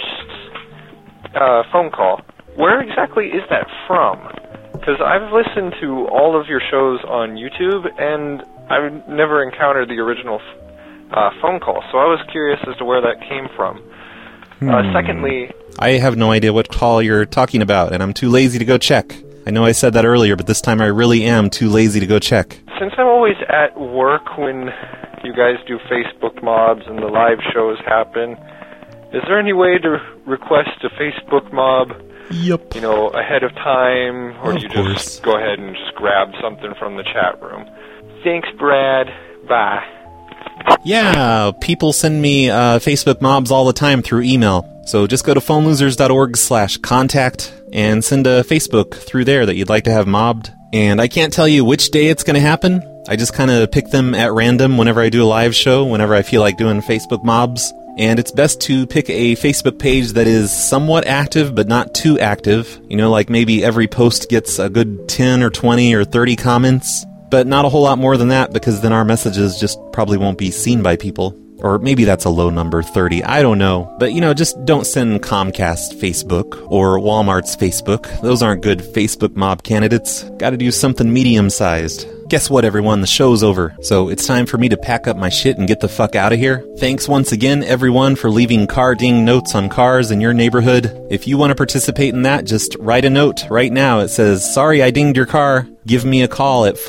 phone call, where exactly is that from? Because I've listened to all of your shows on YouTube, and I've never encountered the original phone call, so I was curious as to where that came from. Secondly... I have no idea what call you're talking about, and I'm too lazy to go check. I know I said that earlier, but this time I really am too lazy to go check. Since I'm always at work when you guys do Facebook mobs and the live shows happen, is there any way to request a Facebook mob? Yep. You know, ahead of time, or do you course. just go ahead and just grab something from the chat room? Thanks, Brad. Bye. Yeah, people send me Facebook mobs all the time through email. So just go to phonelosers.org/contact and send a Facebook through there that you'd like to have mobbed. And I can't tell you which day it's going to happen. I just kind of pick them at random whenever I do a live show, whenever I feel like doing Facebook mobs. And it's best to pick a Facebook page that is somewhat active, but not too active. You know, like maybe every post gets a good 10 or 20 or 30 comments. But not a whole lot more than that, because then our messages just probably won't be seen by people. Or maybe that's a low number, 30. I don't know. But, just don't send Comcast Facebook or Walmart's Facebook. Those aren't good Facebook mob candidates. Gotta do something medium-sized. Guess what, everyone? The show's over. So it's time for me to pack up my shit and get the fuck out of here. Thanks once again, everyone, for leaving car ding notes on cars in your neighborhood. If you want to participate in that, just write a note right now. It says, "Sorry, I dinged your car." Give me a call at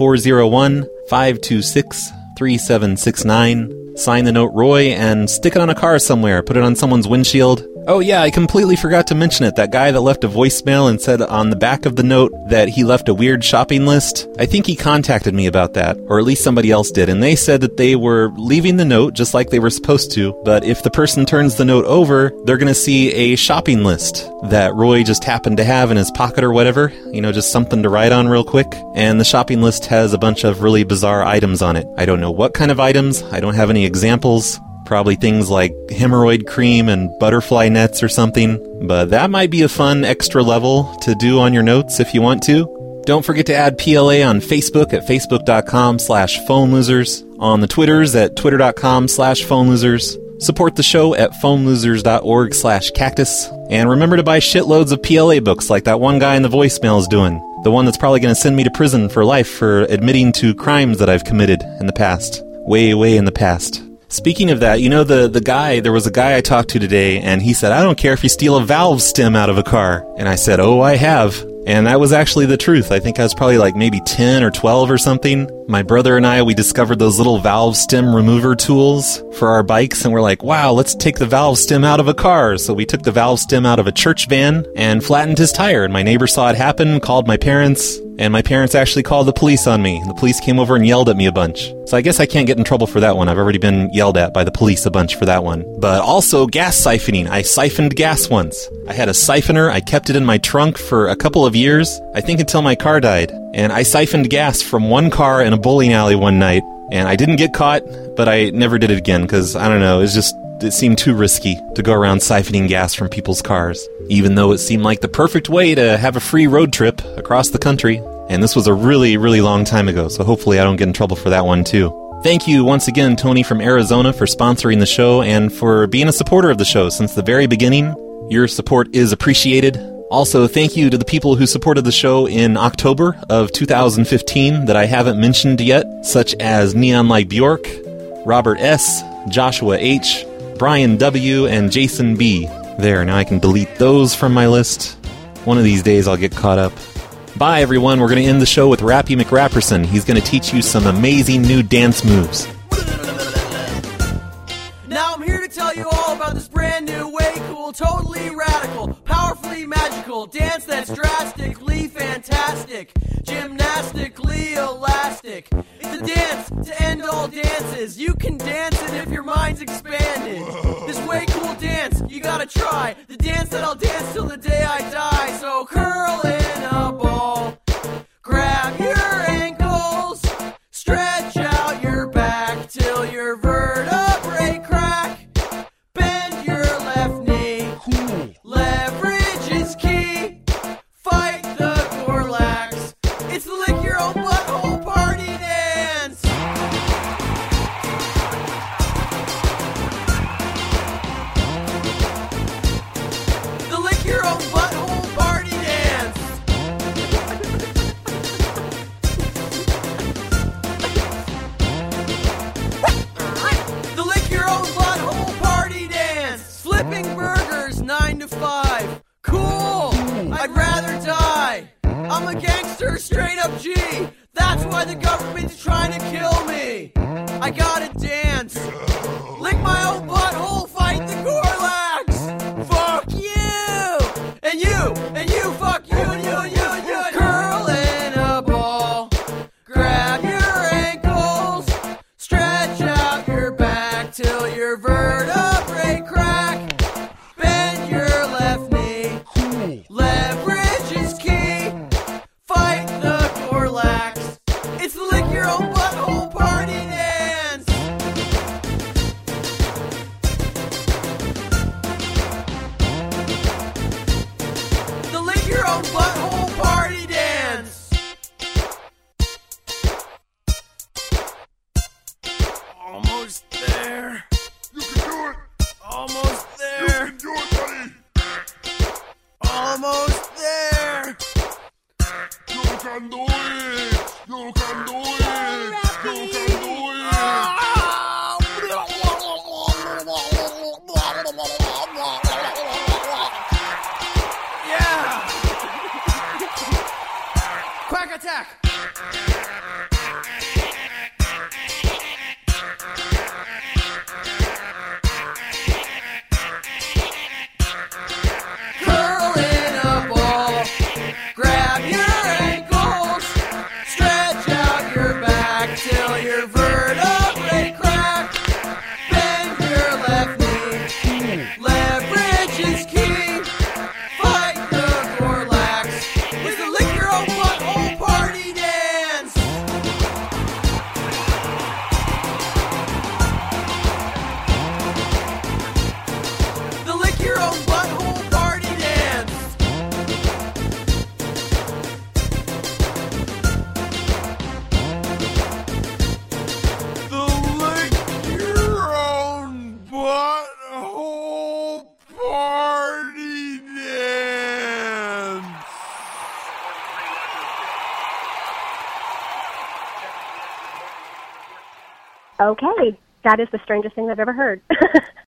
401-526-3769. Sign the note Roy and stick it on a car somewhere. Put it on someone's windshield. Oh yeah, I completely forgot to mention it. That guy that left a voicemail and said on the back of the note that he left a weird shopping list. I think he contacted me about that, or at least somebody else did, and they said that they were leaving the note just like they were supposed to, but if the person turns the note over, they're gonna see a shopping list that Roy just happened to have in his pocket or whatever, just something to write on real quick, and the shopping list has a bunch of really bizarre items on it. I don't know what kind of items, I don't have any examples. Probably things like hemorrhoid cream and butterfly nets or something. But that might be a fun extra level to do on your notes if you want to. Don't forget to add PLA on Facebook at facebook.com/phonelosers, on the Twitters at twitter.com/phonelosers. Support the show at phonelosers.org/cactus. And remember to buy shitloads of PLA books like that one guy in the voicemail is doing. The one that's probably going to send me to prison for life for admitting to crimes that I've committed in the past. Way, way in the past. Speaking of that, there was a guy I talked to today, and he said, "I don't care if you steal a valve stem out of a car." And I said, "Oh, I have." And that was actually the truth. I think I was probably like maybe 10 or 12 or something. My brother and I, we discovered those little valve stem remover tools for our bikes, and we're like, wow, let's take the valve stem out of a car. So we took the valve stem out of a church van and flattened his tire, and my neighbor saw it happen, called my parents, and my parents actually called the police on me. The police came over and yelled at me a bunch. So I guess I can't get in trouble for that one. I've already been yelled at by the police a bunch for that one. But also gas siphoning. I siphoned gas once. I had a siphoner. I kept it in my trunk for a couple of years, I think until my car died. And I siphoned gas from one car in a bowling alley one night. And I didn't get caught, but I never did it again because, I don't know, it seemed too risky to go around siphoning gas from people's cars, even though it seemed like the perfect way to have a free road trip across the country. And this was a really, really long time ago, so hopefully I don't get in trouble for that one too. Thank you once again, Tony from Arizona, for sponsoring the show and for being a supporter of the show since the very beginning. Your support is appreciated. Also, thank you to the people who supported the show in October of 2015 that I haven't mentioned yet, such as Neon Like Bjork, Robert S., Joshua H., Brian W., and Jason B. There, now I can delete those from my list. One of these days I'll get caught up. Bye, everyone. We're going to end the show with Rappy McRapperson. He's going to teach you some amazing new dance moves. Now I'm here to tell you all about this brand new, way cool, totally radical, powerfully magical dance that's drastically fantastic, gymnastically elastic. It's a dance to end all dances. You can dance it if your mind's expanded. This way cool dance, you gotta try. The dance that I'll dance till the day I die. So curl in a ball, grab your ankles, stretch out your back till your vertebrae crack. Bend your left knee, leverage is key. Fight the Gorlax. It's the lick your own butthole party dance. The lick your own butthole party dance. The lick your own butthole party dance. Flipping burgers 9 to 5. Cool. I'd rather die. I'm a gangster, straight up G. That's why the government's trying to kill me. I gotta dance. Lick my own butthole, fight the Gorlax. Fuck you. And you, fuck you, and you, and you, and you. Curl in a ball. Grab your ankles. Stretch out your back till your vertebrae crack. Bend your left knee. Leverage is key. Fight the Gorlax. It's the lick your own butthole party dance. The lick your own butthole party dance. Almost there. Almost there. You can do it, buddy. Almost there. You can do it. You can do it. You can do it. Yeah. Quack attack. Curl in a ball. Grab your ankles. Stretch out your back till your vertebrae crack. Bend your left knee. Leverage is key. Fight the Gorlax with the lick your own butthole party dance. The lick your own butthole party dance. The lick your own butthole party dance. Okay, that is the strangest thing I've ever heard.